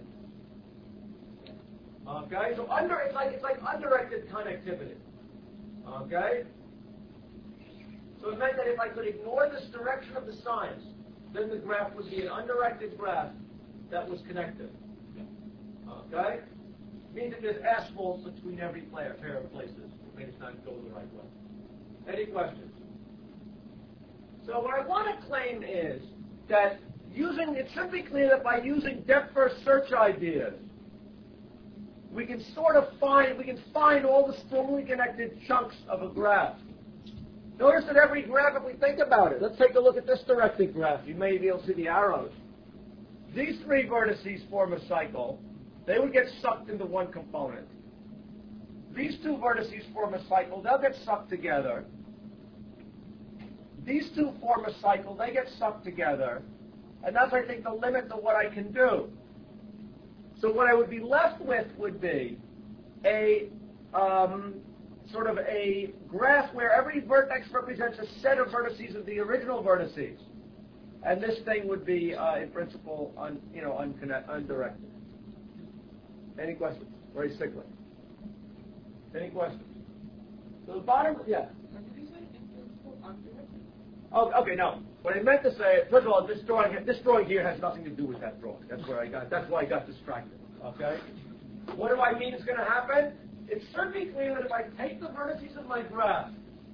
Okay, so it's like undirected connectivity. Okay? So it meant that if I could ignore this direction of the signs, then the graph would be an undirected graph that was connected. Okay? It means that there's asphalt between every pair of places. It makes it not go the right way. Any questions? So what I want to claim is that it should be clear that by using depth first search ideas, we can find all the strongly connected chunks of a graph. Notice that every graph, if we think about it, let's take a look at this directed graph. You may be able to see the arrows. These three vertices form a cycle. They would get sucked into one component. These two vertices form a cycle. They'll get sucked together. These two form a cycle. They get sucked together. And that's, I think, the limit to what I can do. So what I would be left with would be a sort of a graph where every vertex represents a set of vertices of the original vertices. And this thing would be, in principle, undirected. Any questions? Very sickly. Any questions? So the bottom, yeah. Did you say in principle undirected? Oh, okay, no. What I meant to say, first of all, this drawing here has nothing to do with that drawing. That's why I got distracted. Okay? What do I mean is going to happen? It should be clear that if I take the vertices of my graph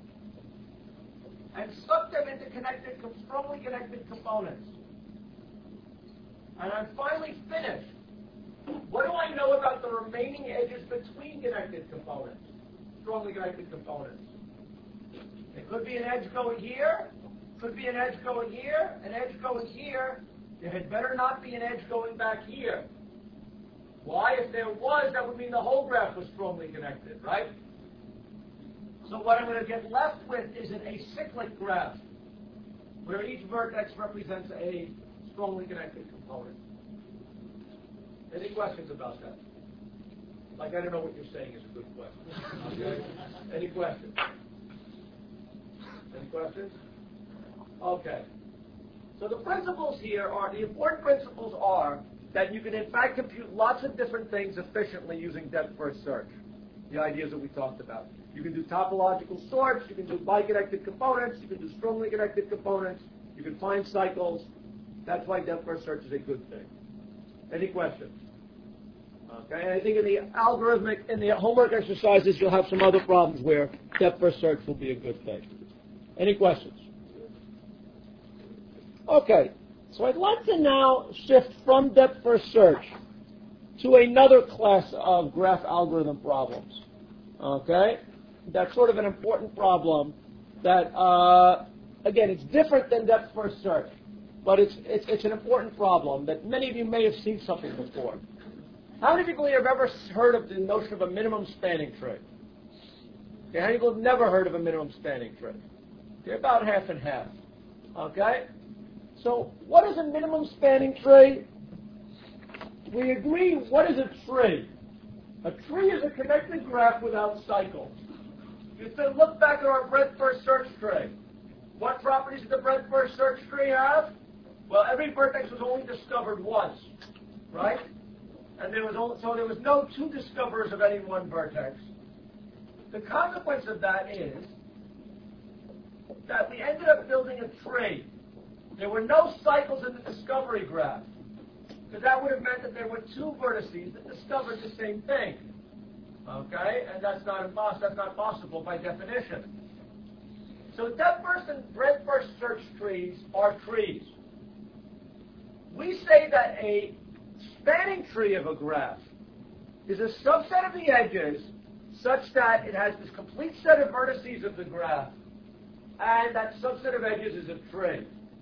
and suck them into strongly connected components, and I'm finally finished, what do I know about the remaining edges between connected components, strongly connected components? It could be an edge going here, could be an edge going here, an edge going here. It had better not be an edge going back here. Why? If there was, that would mean the whole graph was strongly connected, right? So what I'm going to get left with is an acyclic graph, where each vertex represents a strongly connected component. Any questions about that? Like, I don't know what you're saying is a good question. Okay? Any questions? Any questions? Okay. So the principles here are, the important principles are that you can in fact compute lots of different things efficiently using depth-first search. The ideas that we talked about. You can do topological sorts, you can do biconnected components, you can do strongly connected components, you can find cycles. That's why depth-first search is a good thing. Any questions? Okay, and I think in the homework exercises, you'll have some other problems where depth-first search will be a good thing. Any questions? Okay, so I'd like to now shift from depth-first search to another class of graph algorithm problems. Okay, that's sort of an important problem that, again, it's different than depth-first search, but it's an important problem that many of you may have seen something before. How many people here have ever heard of the notion of a minimum spanning tree? Okay, how many people have never heard of a minimum spanning tree? Okay, about half and half. Okay? So what is a minimum spanning tree? We agree, what is a tree? A tree is a connected graph without cycles. You say, look back at our breadth-first search tree. What properties did the breadth-first search tree have? Well, every vertex was only discovered once, right? And there was no two discoverers of any one vertex. The consequence of that is that we ended up building a tree. There were no cycles in the discovery graph, because that would have meant that there were two vertices that discovered the same thing. Okay, and that's not possible by definition. So depth-first and breadth-first search trees are trees. We say that a spanning tree of a graph is a subset of the edges such that it has this complete set of vertices of the graph, and that subset of edges is a tree.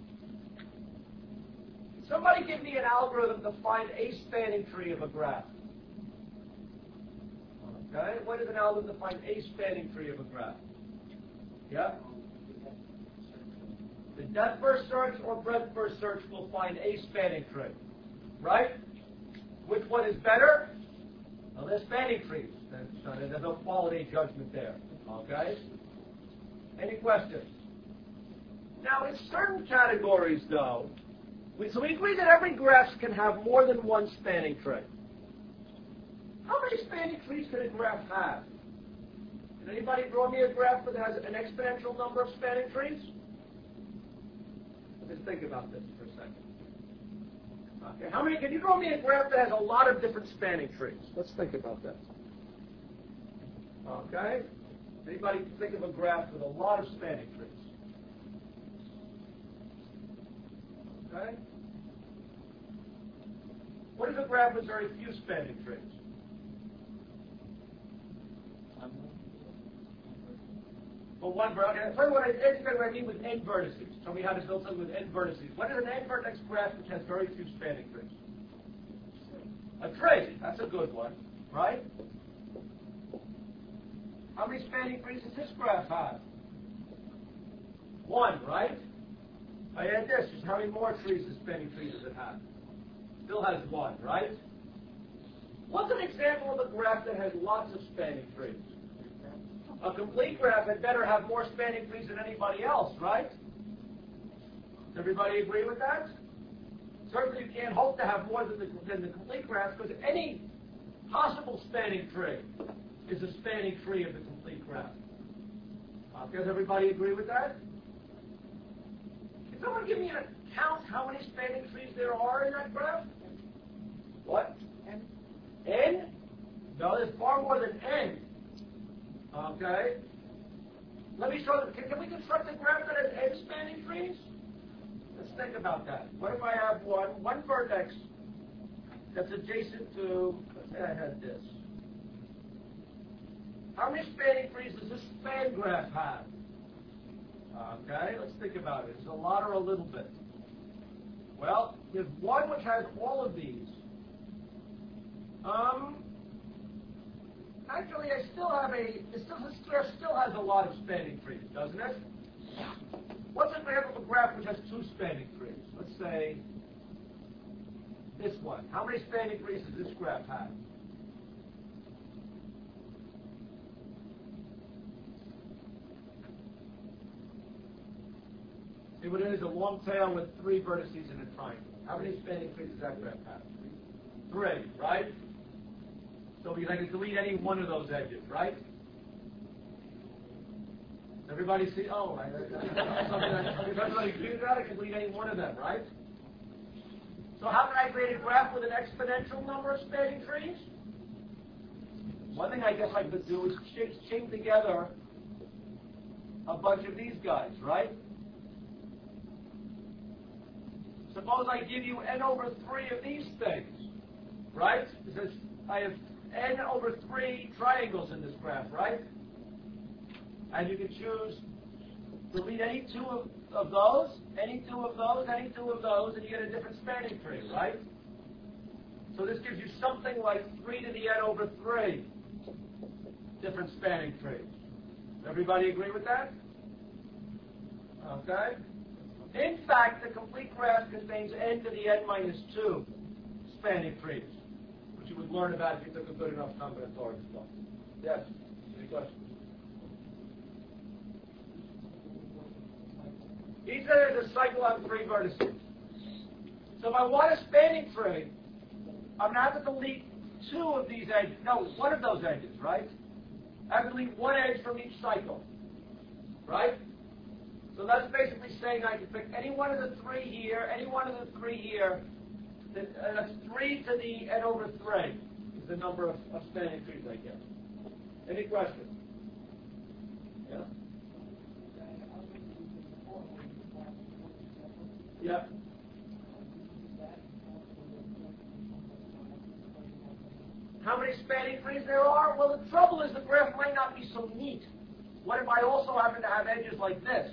Somebody give me an algorithm to find a spanning tree of a graph. Okay, what is an algorithm to find a spanning tree of a graph? Yeah? The depth-first search or breadth-first search will find a spanning tree. Right? Which one is better? Well, they're spanning trees. So there's no quality judgment there. Okay? Any questions? Now, in certain categories, though, we agree that every graph can have more than one spanning tree. How many spanning trees can a graph have? Can anybody draw me a graph that has an exponential number of spanning trees? Let's think about this for a second. Okay, can you draw me a graph that has a lot of different spanning trees? Let's think about that. Okay? Anybody think of a graph with a lot of spanning trees? Okay? What is a graph with very few spanning trees? Well, one vertex. Tell me what I mean with n vertices. Tell me how to build something with n vertices. What is an n vertex graph which has very few spanning trees? A tree. That's a good one, right? How many spanning trees does this graph have? One, right? I add this. Just how many more trees, spanning trees, does it have? Still has one, right? What's an example of a graph that has lots of spanning trees? A complete graph had better have more spanning trees than anybody else, right? Does everybody agree with that? Certainly you can't hope to have more than the complete graph, because any possible spanning tree is a spanning tree of the complete graph. Does everybody agree with that? Can someone give me an count how many spanning trees there are in that graph? What? N? N? No, there's far more than N. Okay. Let me show them. Can we construct a graph that has n spanning trees? Let's think about that. What if I have one vertex that's adjacent to, let's say I had this. How many spanning trees does this span graph have? Okay, let's think about it. Is it a lot or a little bit? Well, there's one which has all of these. Actually, it still has a lot of spanning trees, doesn't it? What's an example of a graph which has two spanning trees? Let's say this one. How many spanning trees does this graph have? See what it is? A long tail with 3 vertices in a triangle. How many spanning trees does that graph have? 3, right? So because I can delete any one of those edges, right? Everybody see? Oh, everybody agree with that? I can delete any one of them, right? So how can I create a graph with an exponential number of spanning trees? One thing I guess I could do is chain together a bunch of these guys, right? Suppose I give you n over 3 of these things, right? Because I have n over 3 triangles in this graph, right? And you can choose delete any 2 of those, any 2 of those, any 2 of those, and you get a different spanning tree, right? So this gives you something like 3 to the n over 3 different spanning trees. Everybody agree with that? Okay? In fact, the complete graph contains n to the n minus 2 spanning trees, which you would learn about if you took a good enough combinatorics class. Yes? Any questions? He said there's a cycle on 3 vertices. So if I want a spanning tree, I'm going to have to delete 2 of these edges. No, 1 of those edges, right? I have to delete 1 edge from each cycle, right? So that's basically saying I can pick any one of the 3 here, any one of the 3 here. That's 3 to the n over 3 is the number of spanning trees I get. Any questions? Yeah? Yeah. How many spanning trees there are? Well, the trouble is the graph might not be so neat. What if I also happen to have edges like this?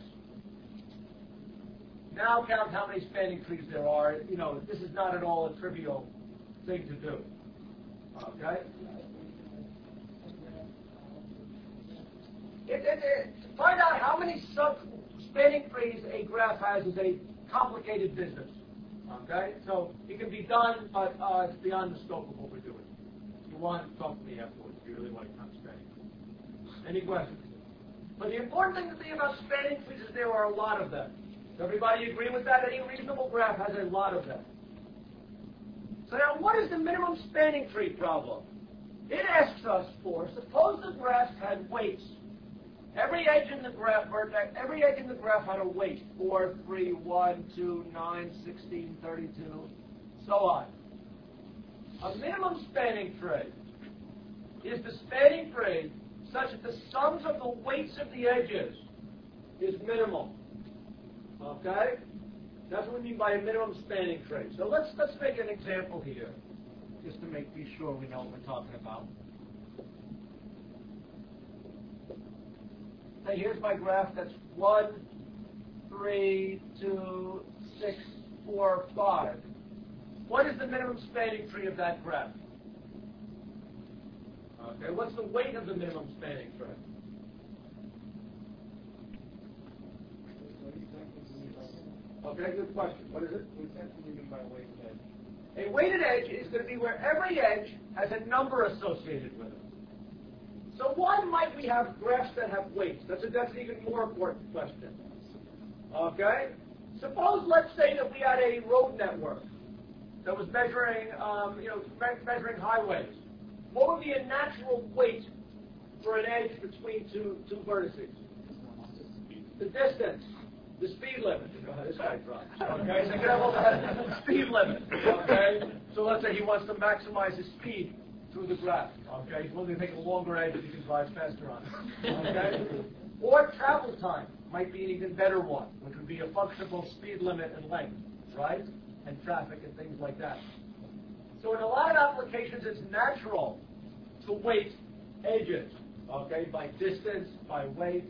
Now count how many spanning trees there are. You know, this is not at all a trivial thing to do. Okay? To find out how many spanning trees a graph has is a complicated business. Okay? So it can be done, but it's beyond the scope of what we're doing. If you want to talk to me afterwards, if you really want to count spanning trees. Any questions? But the important thing to think about spanning trees is there are a lot of them. Does everybody agree with that? Any reasonable graph has a lot of them. So now, what is the minimum spanning tree problem? It asks us for, suppose the graph had weights. Every edge in the graph had a weight. 4, 3, 1, 2, 9, 16, 32, so on. A minimum spanning tree is the spanning tree such that the sums of the weights of the edges is minimal. Okay? That's what we mean by a minimum spanning tree. So let's make an example here, just to be sure we know what we're talking about. Say here's my graph that's 1, 3, 2, 6, 4, 5. What is the minimum spanning tree of that graph? Okay, what's the weight of the minimum spanning tree? Okay, good question. What is it? A weighted edge is going to be where every edge has a number associated with it. So why might we have graphs that have weights? That's an even more important question. Okay? Suppose, let's say that we had a road network that was measuring, measuring highways. What would be a natural weight for an edge between two vertices? The distance. The speed limit. This guy drops. Okay, so you can have all the speed limit. Okay, so let's say he wants to maximize his speed through the graph. Okay, he's willing to take a longer edge if he can drive faster on it. Okay, or travel time might be an even better one, which would be a function of both speed limit and length, right, and traffic and things like that. So in a lot of applications, it's natural to weight edges. Okay, by distance, by weight.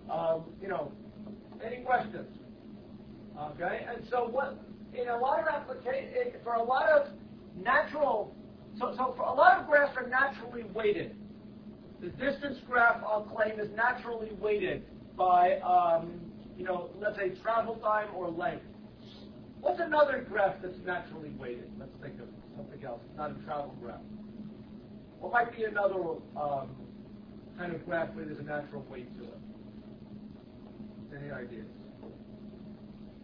Any questions? Okay, and so what? In a lot of applications, for a lot of natural, so for a lot of graphs are naturally weighted. The distance graph, I'll claim, is naturally weighted by, let's say travel time or length. What's another graph that's naturally weighted? Let's think of something else. It's not a travel graph. What might be another kind of graph where there's a natural weight to it? Any ideas?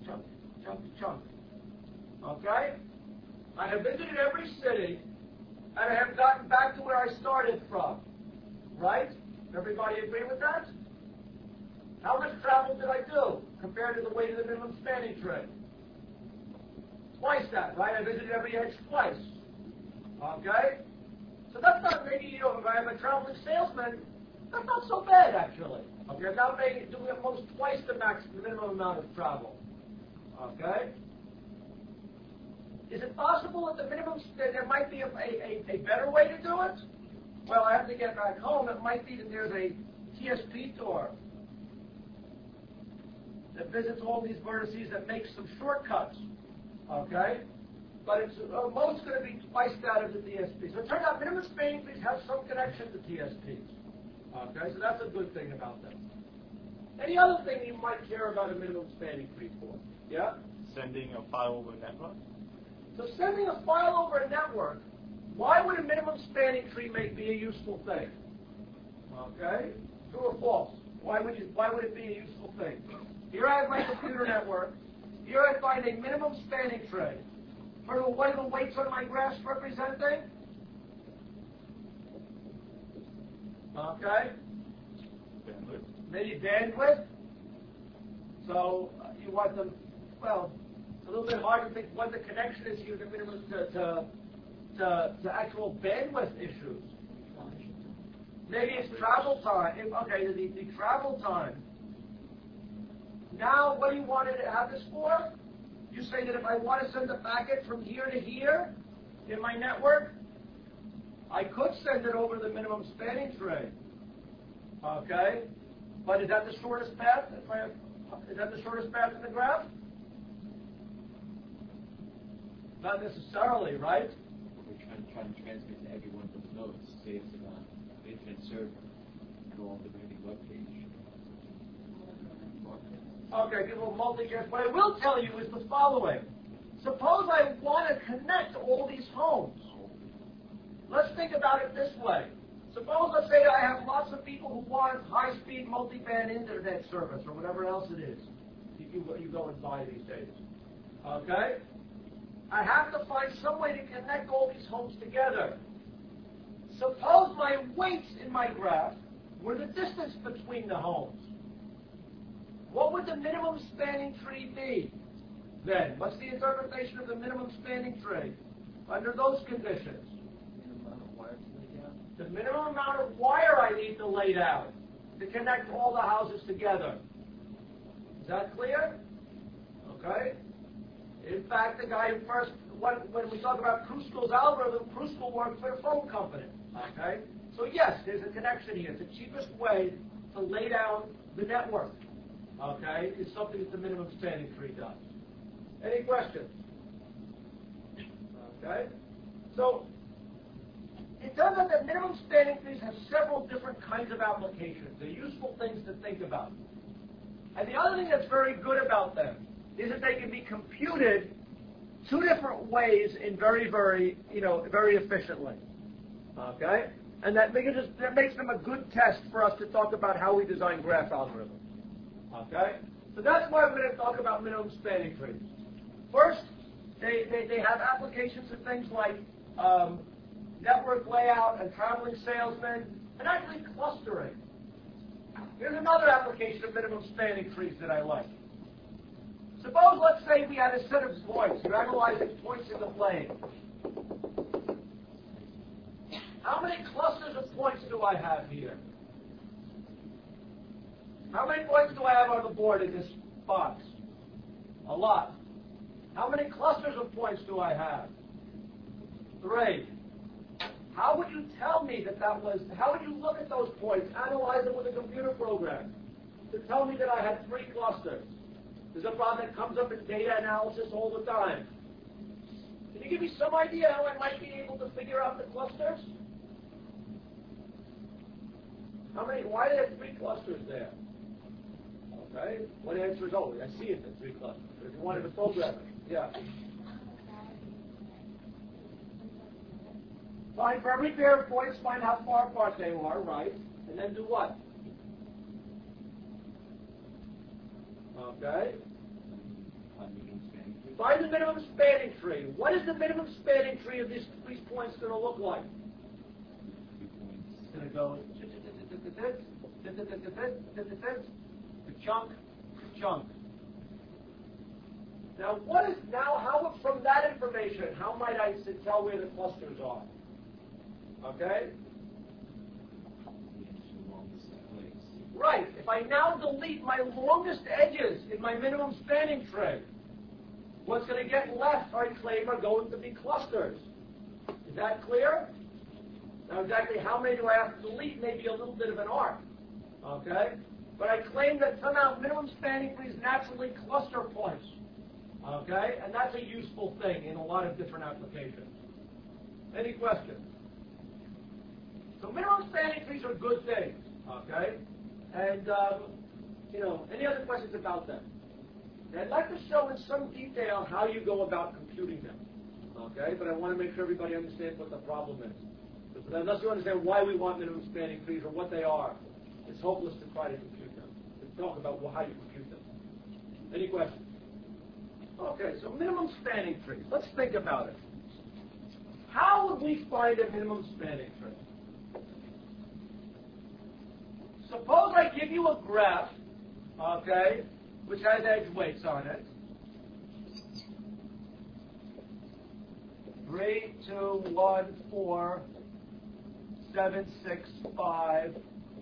chunk, chunk, chunk. Okay? I have visited every city, and I have gotten back to where I started from. Right? Everybody agree with that? How much travel did I do compared to the weight of the minimum spanning tree? Twice that, right? I visited every edge twice. Okay? So that's not maybe, if I'm a traveling salesman, that's not so bad, actually. Okay? I'm not doing almost twice the minimum amount of travel. Okay? Is it possible that the minimum, there might be a better way to do it? Well, I have to get back home. It might be that there's a TSP tour that visits all these vertices that makes some shortcuts. Okay? But it's most going to be twice that of the TSP. So it turns out minimum spanning trees have some connection to TSPs. Okay? So that's a good thing about them. Any other thing you might care about a minimum spanning tree for? Yeah? Sending a file over a network. So sending a file over a network, why would a minimum spanning tree be a useful thing? Okay? True or false? Why would it be a useful thing? Here I have my computer network. Here I find a minimum spanning tree. What are the weights on my graphs representing? Okay? Bandwidth. Maybe bandwidth. So you want them, well, it's a little bit hard to think what the connection is here to minimum to actual bandwidth issues. Maybe it's travel time. Okay, the travel time. Now, what do you want to have this for? You say that if I want to send a packet from here to here in my network, I could send it over the minimum spanning tree. Okay? But is that the shortest path? Is that the shortest path in the graph? Not necessarily, right? We're trying to transmit to every one of those nodes, say it's an internet server, go on the moving web page. Okay, people multicast. What I will tell you is the following. Suppose I want to connect all these homes. Let's think about it this way. Suppose, let's say I have lots of people who want high-speed multiband internet service or whatever else it is you go and buy these days. Okay? I have to find some way to connect all these homes together. Suppose my weights in my graph were the distance between the homes. What would the minimum spanning tree be then? What's the interpretation of the minimum spanning tree under those conditions? The minimum amount of wire I need to lay down to connect all the houses together. Is that clear? Okay. In fact, the guy who first, when we talk about Kruskal's algorithm, Kruskal worked for a phone company. Okay. So yes, there's a connection here. It's the cheapest way to lay down the network. Okay, is something that the minimum spanning tree does. Any questions? Okay. So it turns out that minimum spanning trees have several different kinds of applications. They're useful things to think about. And the other thing that's very good about them is that they can be computed two different ways in very efficiently. Okay? And that makes them a good test for us to talk about how we design graph algorithms. Okay? So that's why we're going to talk about minimum spanning trees. First, they have applications of things like network layout and traveling salesmen, and actually clustering. Here's another application of minimum spanning trees that I like. Suppose, let's say, we had a set of points. You're analyzing points in the plane. How many clusters of points do I have here? How many points do I have on the board in this box? A lot. How many clusters of points do I have? 3. How would you tell me how would you look at those points, analyze them with a computer program, to tell me that I had 3 clusters? There's a problem that comes up in data analysis all the time. Can you give me some idea how I might be able to figure out the clusters? Why do they have 3 clusters there? Okay, one answer is, I see it in 3 clusters. If you wanted to program it, yeah. Find for every pair of points, find how far apart they are, right? And then do what? Okay. Find the minimum spanning tree. What is the minimum spanning tree of these points going to look like? It's going to go chunk, chunk. Now, how from that information, how might I tell where the clusters are? Okay? Right. If I now delete my longest edges in my minimum spanning tree, what's going to get left, I claim, are going to be clusters. Is that clear? Now, exactly how many do I have to delete may be a little bit of an art. Okay? But I claim that somehow minimum spanning trees naturally cluster points. Okay? And that's a useful thing in a lot of different applications. Any questions? So minimum spanning trees are good things. Okay? And, any other questions about them? And I'd like to show in some detail how you go about computing them. Okay? But I want to make sure everybody understands what the problem is. Because unless you understand why we want minimum spanning trees or what they are, it's hopeless to try to compute them. To talk about how you compute them. Any questions? Okay, so minimum spanning trees. Let's think about it. How would we find a minimum spanning tree? Suppose I give you a graph, okay, which has edge weights on it. 3, 2, 1, 4, 7, 6, 5,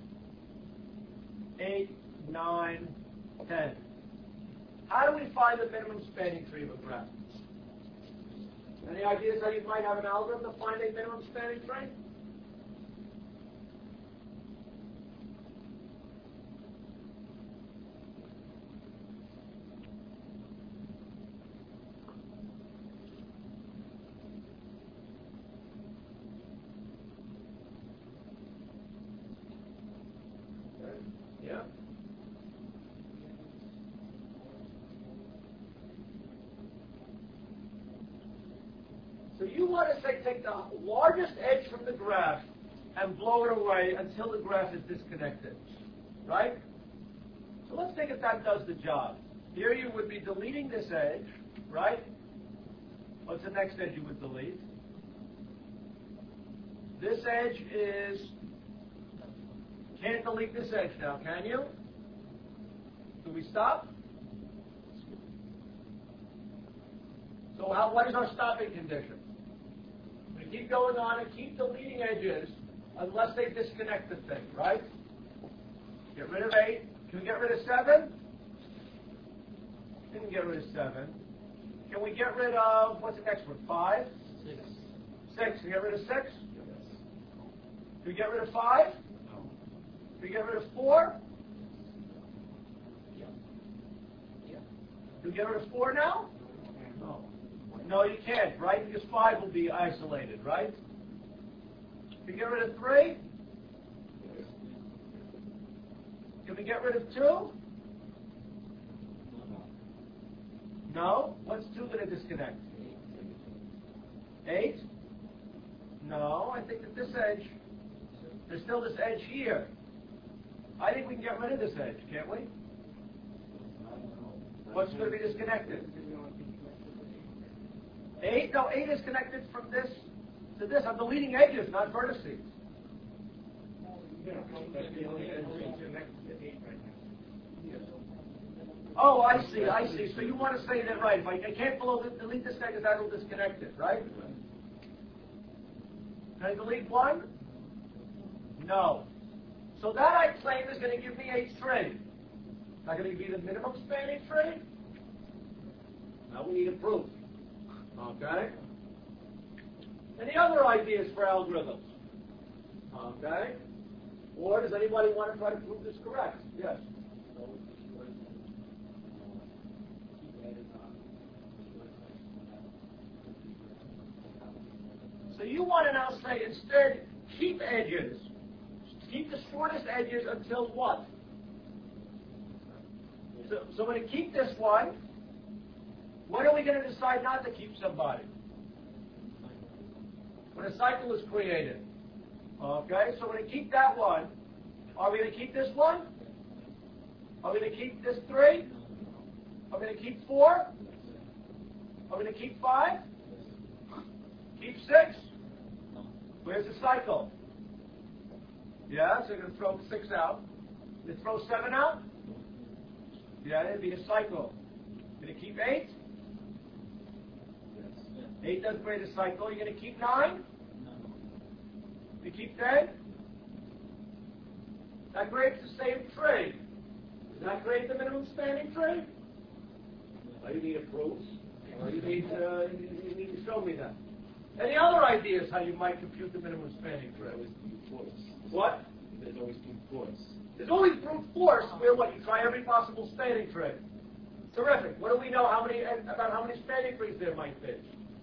8, 9, 10. How do we find the minimum spanning tree of a graph? Any ideas how you might have an algorithm to find a minimum spanning tree? Yeah. So you want to say take the largest edge from the graph and blow it away until the graph is disconnected, right? So let's think if that does the job. Here you would be deleting this edge, right? What's the next edge you would delete? This edge is, can't delete this edge now, can you? Do we stop? So what is our stopping condition? We keep going on and keep deleting edges unless they disconnect the thing, right? Get rid of 8. Can we get rid of 7? Didn't get rid of 7. Can we get rid of, what's the next one, 5? 6. 6. Can we get rid of 6? Yes. Can we get rid of 5? No. Can we get rid of 4? Yeah. Can we get rid of 4 now? No. No, you can't, right? Because 5 will be isolated, right? Can we get rid of 3? Can we get rid of 2? No. What's 2 going to disconnect? 8? No. I think that this edge, there's still this edge here. I think we can get rid of this edge, can't we? What's going to be disconnected? 8? No, 8 is connected from this to this. I'm deleting edges, not vertices. Oh, I see. So you want to say that, right? If I can't delete this thing because that will disconnect it, right? Can I delete 1? No. So that I claim is going to give me a tree. Not going to give me the minimum spanning tree? Now we need a proof. Okay? Any other ideas for algorithms? Okay? Or does anybody want to try to prove this correct? Yes. So you want to now say, instead, keep edges. Keep the shortest edges until what? So when I keep this one, when are we going to decide not to keep somebody? When a cycle is created. Okay, so when I keep that one, are we going to keep this one? Are we going to keep this 3? Are we going to keep 4? Are we going to keep 5? Keep 6? Where's the cycle? Yeah, so you're going to throw 6 out. You throw 7 out? Yeah, it'd be a cycle. You're going to keep 8? 8 doesn't create a cycle. You're going to keep 9? You keep 10? That creates the same tree. Does that create the minimum spanning tree? Oh, you need a proof? Or you need to show me that. Any other ideas how you might compute the minimum spanning tree? Always brute force. What? There's always brute force. There's always brute force where what? You try every possible spanning tree. Terrific. What do we know about how many spanning trees there might be?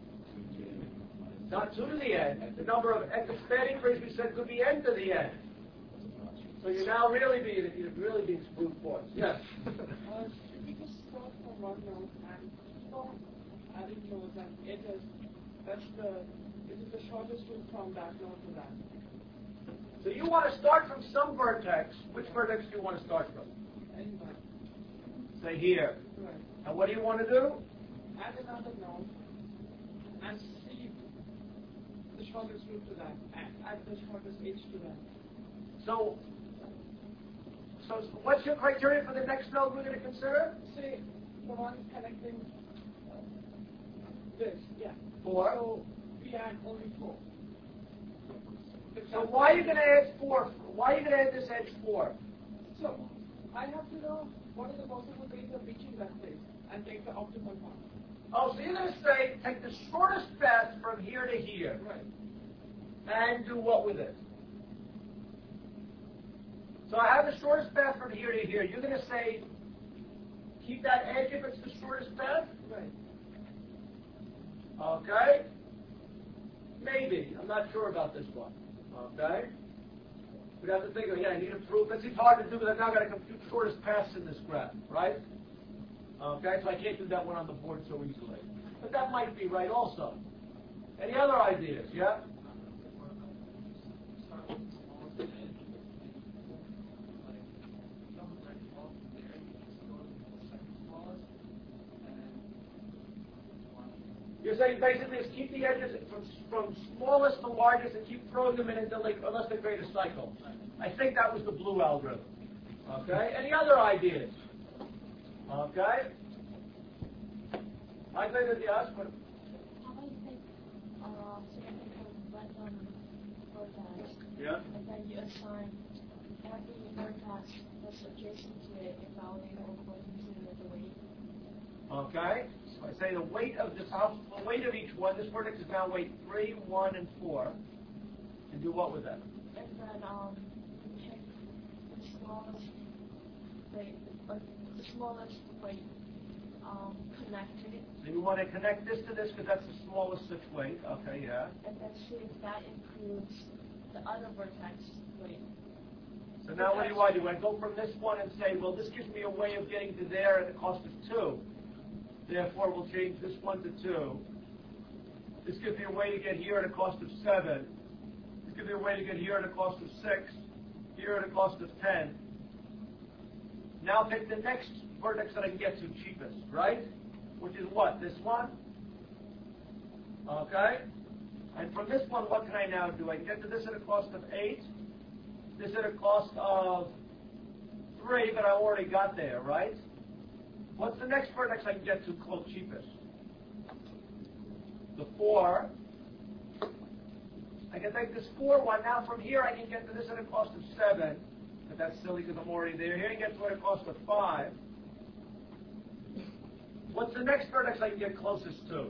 Not 2 to the n. The number of spanning trees we said could be n to the n. So you're now really being brute force. Yes. Should we just start from one node and keep on adding nodes, and it is the shortest route from that node to that? So you want to start from some vertex. Which vertex do you want to start from? Anyway. Say here. Right. And what do you want to do? Add another node and see the shortest route to that. Add the shortest edge to that. So what's your criteria for the next node we're going to consider? Say the one connecting this, yeah. 4. So we add only 4. So why are you going to add 4? Why are you going to add this edge 4? So I have to know what are the possible ways of reaching that place and take the optimal one. Oh, so you're going to say take the shortest path from here to here. Right. And do what with it? So I have the shortest path from here to here. You're going to say keep that edge if it's the shortest path? Right. Okay? Maybe. I'm not sure about this one. Okay? We'd have to think, I need a proof. It's hard to do because I've now got to compute shortest paths in this graph, right? Okay, so I can't do that one on the board so easily. But that might be right also. Any other ideas? Yeah? You're saying basically is keep the edges from smallest to largest and keep throwing them in until unless they create a cycle. I think that was the blue algorithm. Okay? Any other ideas? Okay? I think that yes, but How about you take significant random vertex, yeah. and then you assign every vertex that's adjacent to it a value according to the weight? Okay? So I say the weight of this house, the weight of each one, this vertex is now weight 3, 1, and 4. And do what with that? And then pick the smallest weight, the smallest weight connected. So you want to connect this to this because that's the smallest such weight. Okay, yeah. And then see if that includes the other vertex weight. So now what do you want to do? I go from this one and say, well, this gives me a way of getting to there at the cost of 2. Therefore, we'll change this one to 2. This gives me a way to get here at a cost of 7. This gives me a way to get here at a cost of 6. Here at a cost of 10. Now pick the next vertex that I can get to cheapest, right? Which is what? This one? Okay? And from this one, what can I now do? I can get to this at a cost of 8. This at a cost of 3, but I already got there, right? What's the next vertex I can get to close cheapest? The 4. I can take this 4 one. Now from here I can get to this at a cost of 7. But that's silly because I'm already there. Here I can get to it at a cost of 5. What's the next vertex I can get closest to?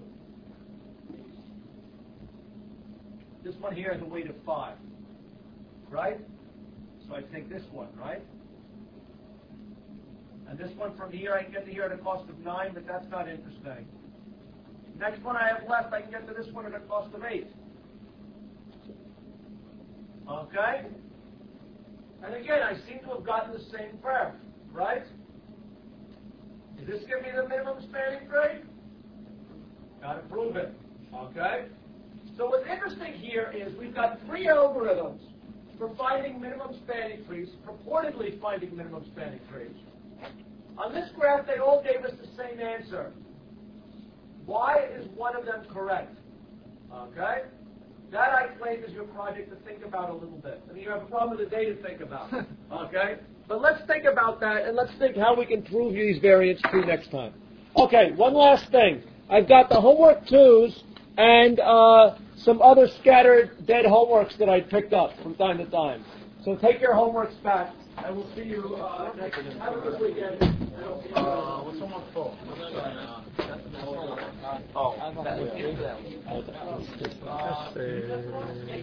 This one here has a weight of 5. Right? So I take this one, right? And this one from here I can get to here at a cost of 9, but that's not interesting. Next one I have left, I can get to this one at a cost of 8. Okay? And again, I seem to have gotten the same graph, right? Does this give me the minimum spanning tree? Got to prove it. Okay? So what's interesting here is we've got 3 algorithms for finding minimum spanning trees, purportedly finding minimum spanning trees. On this graph, they all gave us the same answer. Why is one of them correct? Okay? That, I claim, is your project to think about a little bit. I mean, you have a problem with the day to think about. Okay? But let's think about that, and let's think how we can prove these variants true next time. Okay, one last thing. I've got the homework 2s and some other scattered dead homeworks that I picked up from time to time. So take your homeworks back, and we'll see you next time. Have a good weekend. What's homework for? Oh,